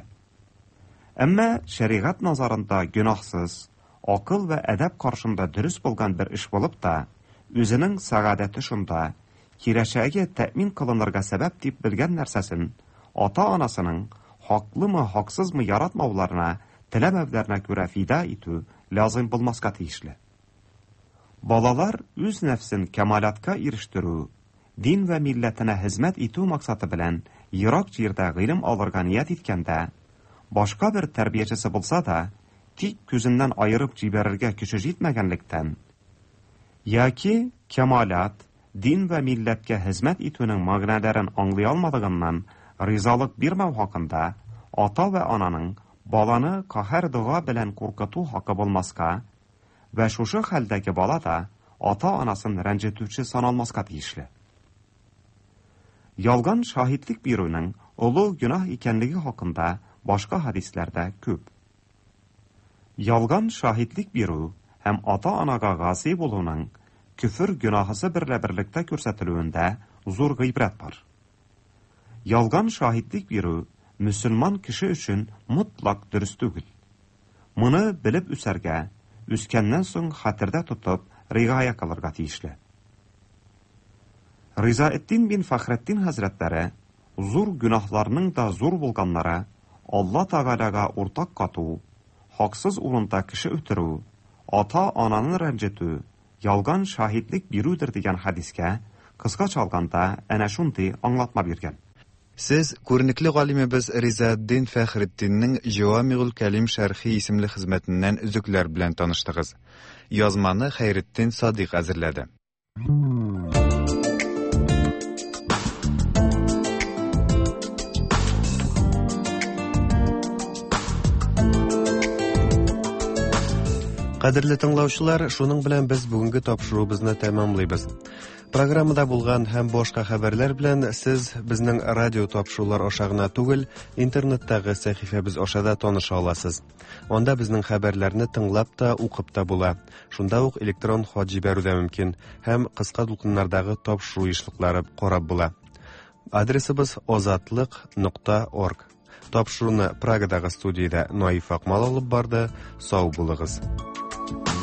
Ama şeriat nazarında günahsız, akıl ve edep karşında dürüst bulgan bir iş bulup da, özünün saadeti şunda, kireçeğe temin kılınırga sebep deyip bilgen nersesin, ata-anasının haklı mı haksız mı yaratmavlarına, tilemevlerine göre fida etü, lazım bulmaska tiyişli. Balalar üz nefsin kemalatka iriştirü, din ve milletine hizmet etü maksatı bilen yirak cirde ilim alırga niyet etkende, başka bir terbiyecisi bulsa da, tik gözünden ayırıp ciberirge küçü jitmegenlikten, yaki kemalat, din ve milletke hizmet etünin magnelerin anlayalmadığından rizalık birmev hakkında, ata ve ananın balanı kahar dua bilen korkutu hakkı bulmaska ve şuşu haldeki bala da ata-anasın rencetüçü sanalmaska tiyişli. Yalgan şahitlik birinin ulu günah ikenligi hakkında başka hadislerde köp. Yalgan şahitlik biru hem ata-anaga gasi bulunun küfür günahısı birle birlikte körsetilüğünde zor gıybret var. Yalgan şahitlik biru Müslüman kişi üçün mutlak dürüst tügül. Bunu bilip üserge, üskenden son hatırda tutup rigaya kalırga tiyişli. Rizaettin bin Fahrettin Hazretleri, zor günahlarının da zor bulganlara Allah Teala'ga ortak katı, haksız orunda kişi ötürü, ata-ananın rencetü, yalgan şahitlik birüdür degen hadiske, kıska çalganda ene şunday anlatma bergen. Siz көрнекле галимебез Ризаэтдин Фәхретдиннең Җавамигъул Кәлим шәрхи исемле хезмәтеннән үзекләр белән таныштыгыз. Язманы Хәйретдин Садыйк әзерләде. Кадерле тыңлаучылар, шуның белән без бүгенге тапшыруыбызны тәмамлыйбыз. Программада булган һәм башка хәбәрләр белән сез безнең радио тапшырулар ашагына түгел, интернеттагы сәхифәбез ашада таныша аласыз. Анда безнең хәбәрләрне тыңлап та, укып та була. Шунда ук электрон хат җибәрү дә мөмкин һәм кыска дулкыннардагы тапшыру ишлекләре карап була. Адресыбыз озатлык нокта орг. Тапшыруны Прагадагы студияда Наиф Акмал алып барды. Сау булыгыз.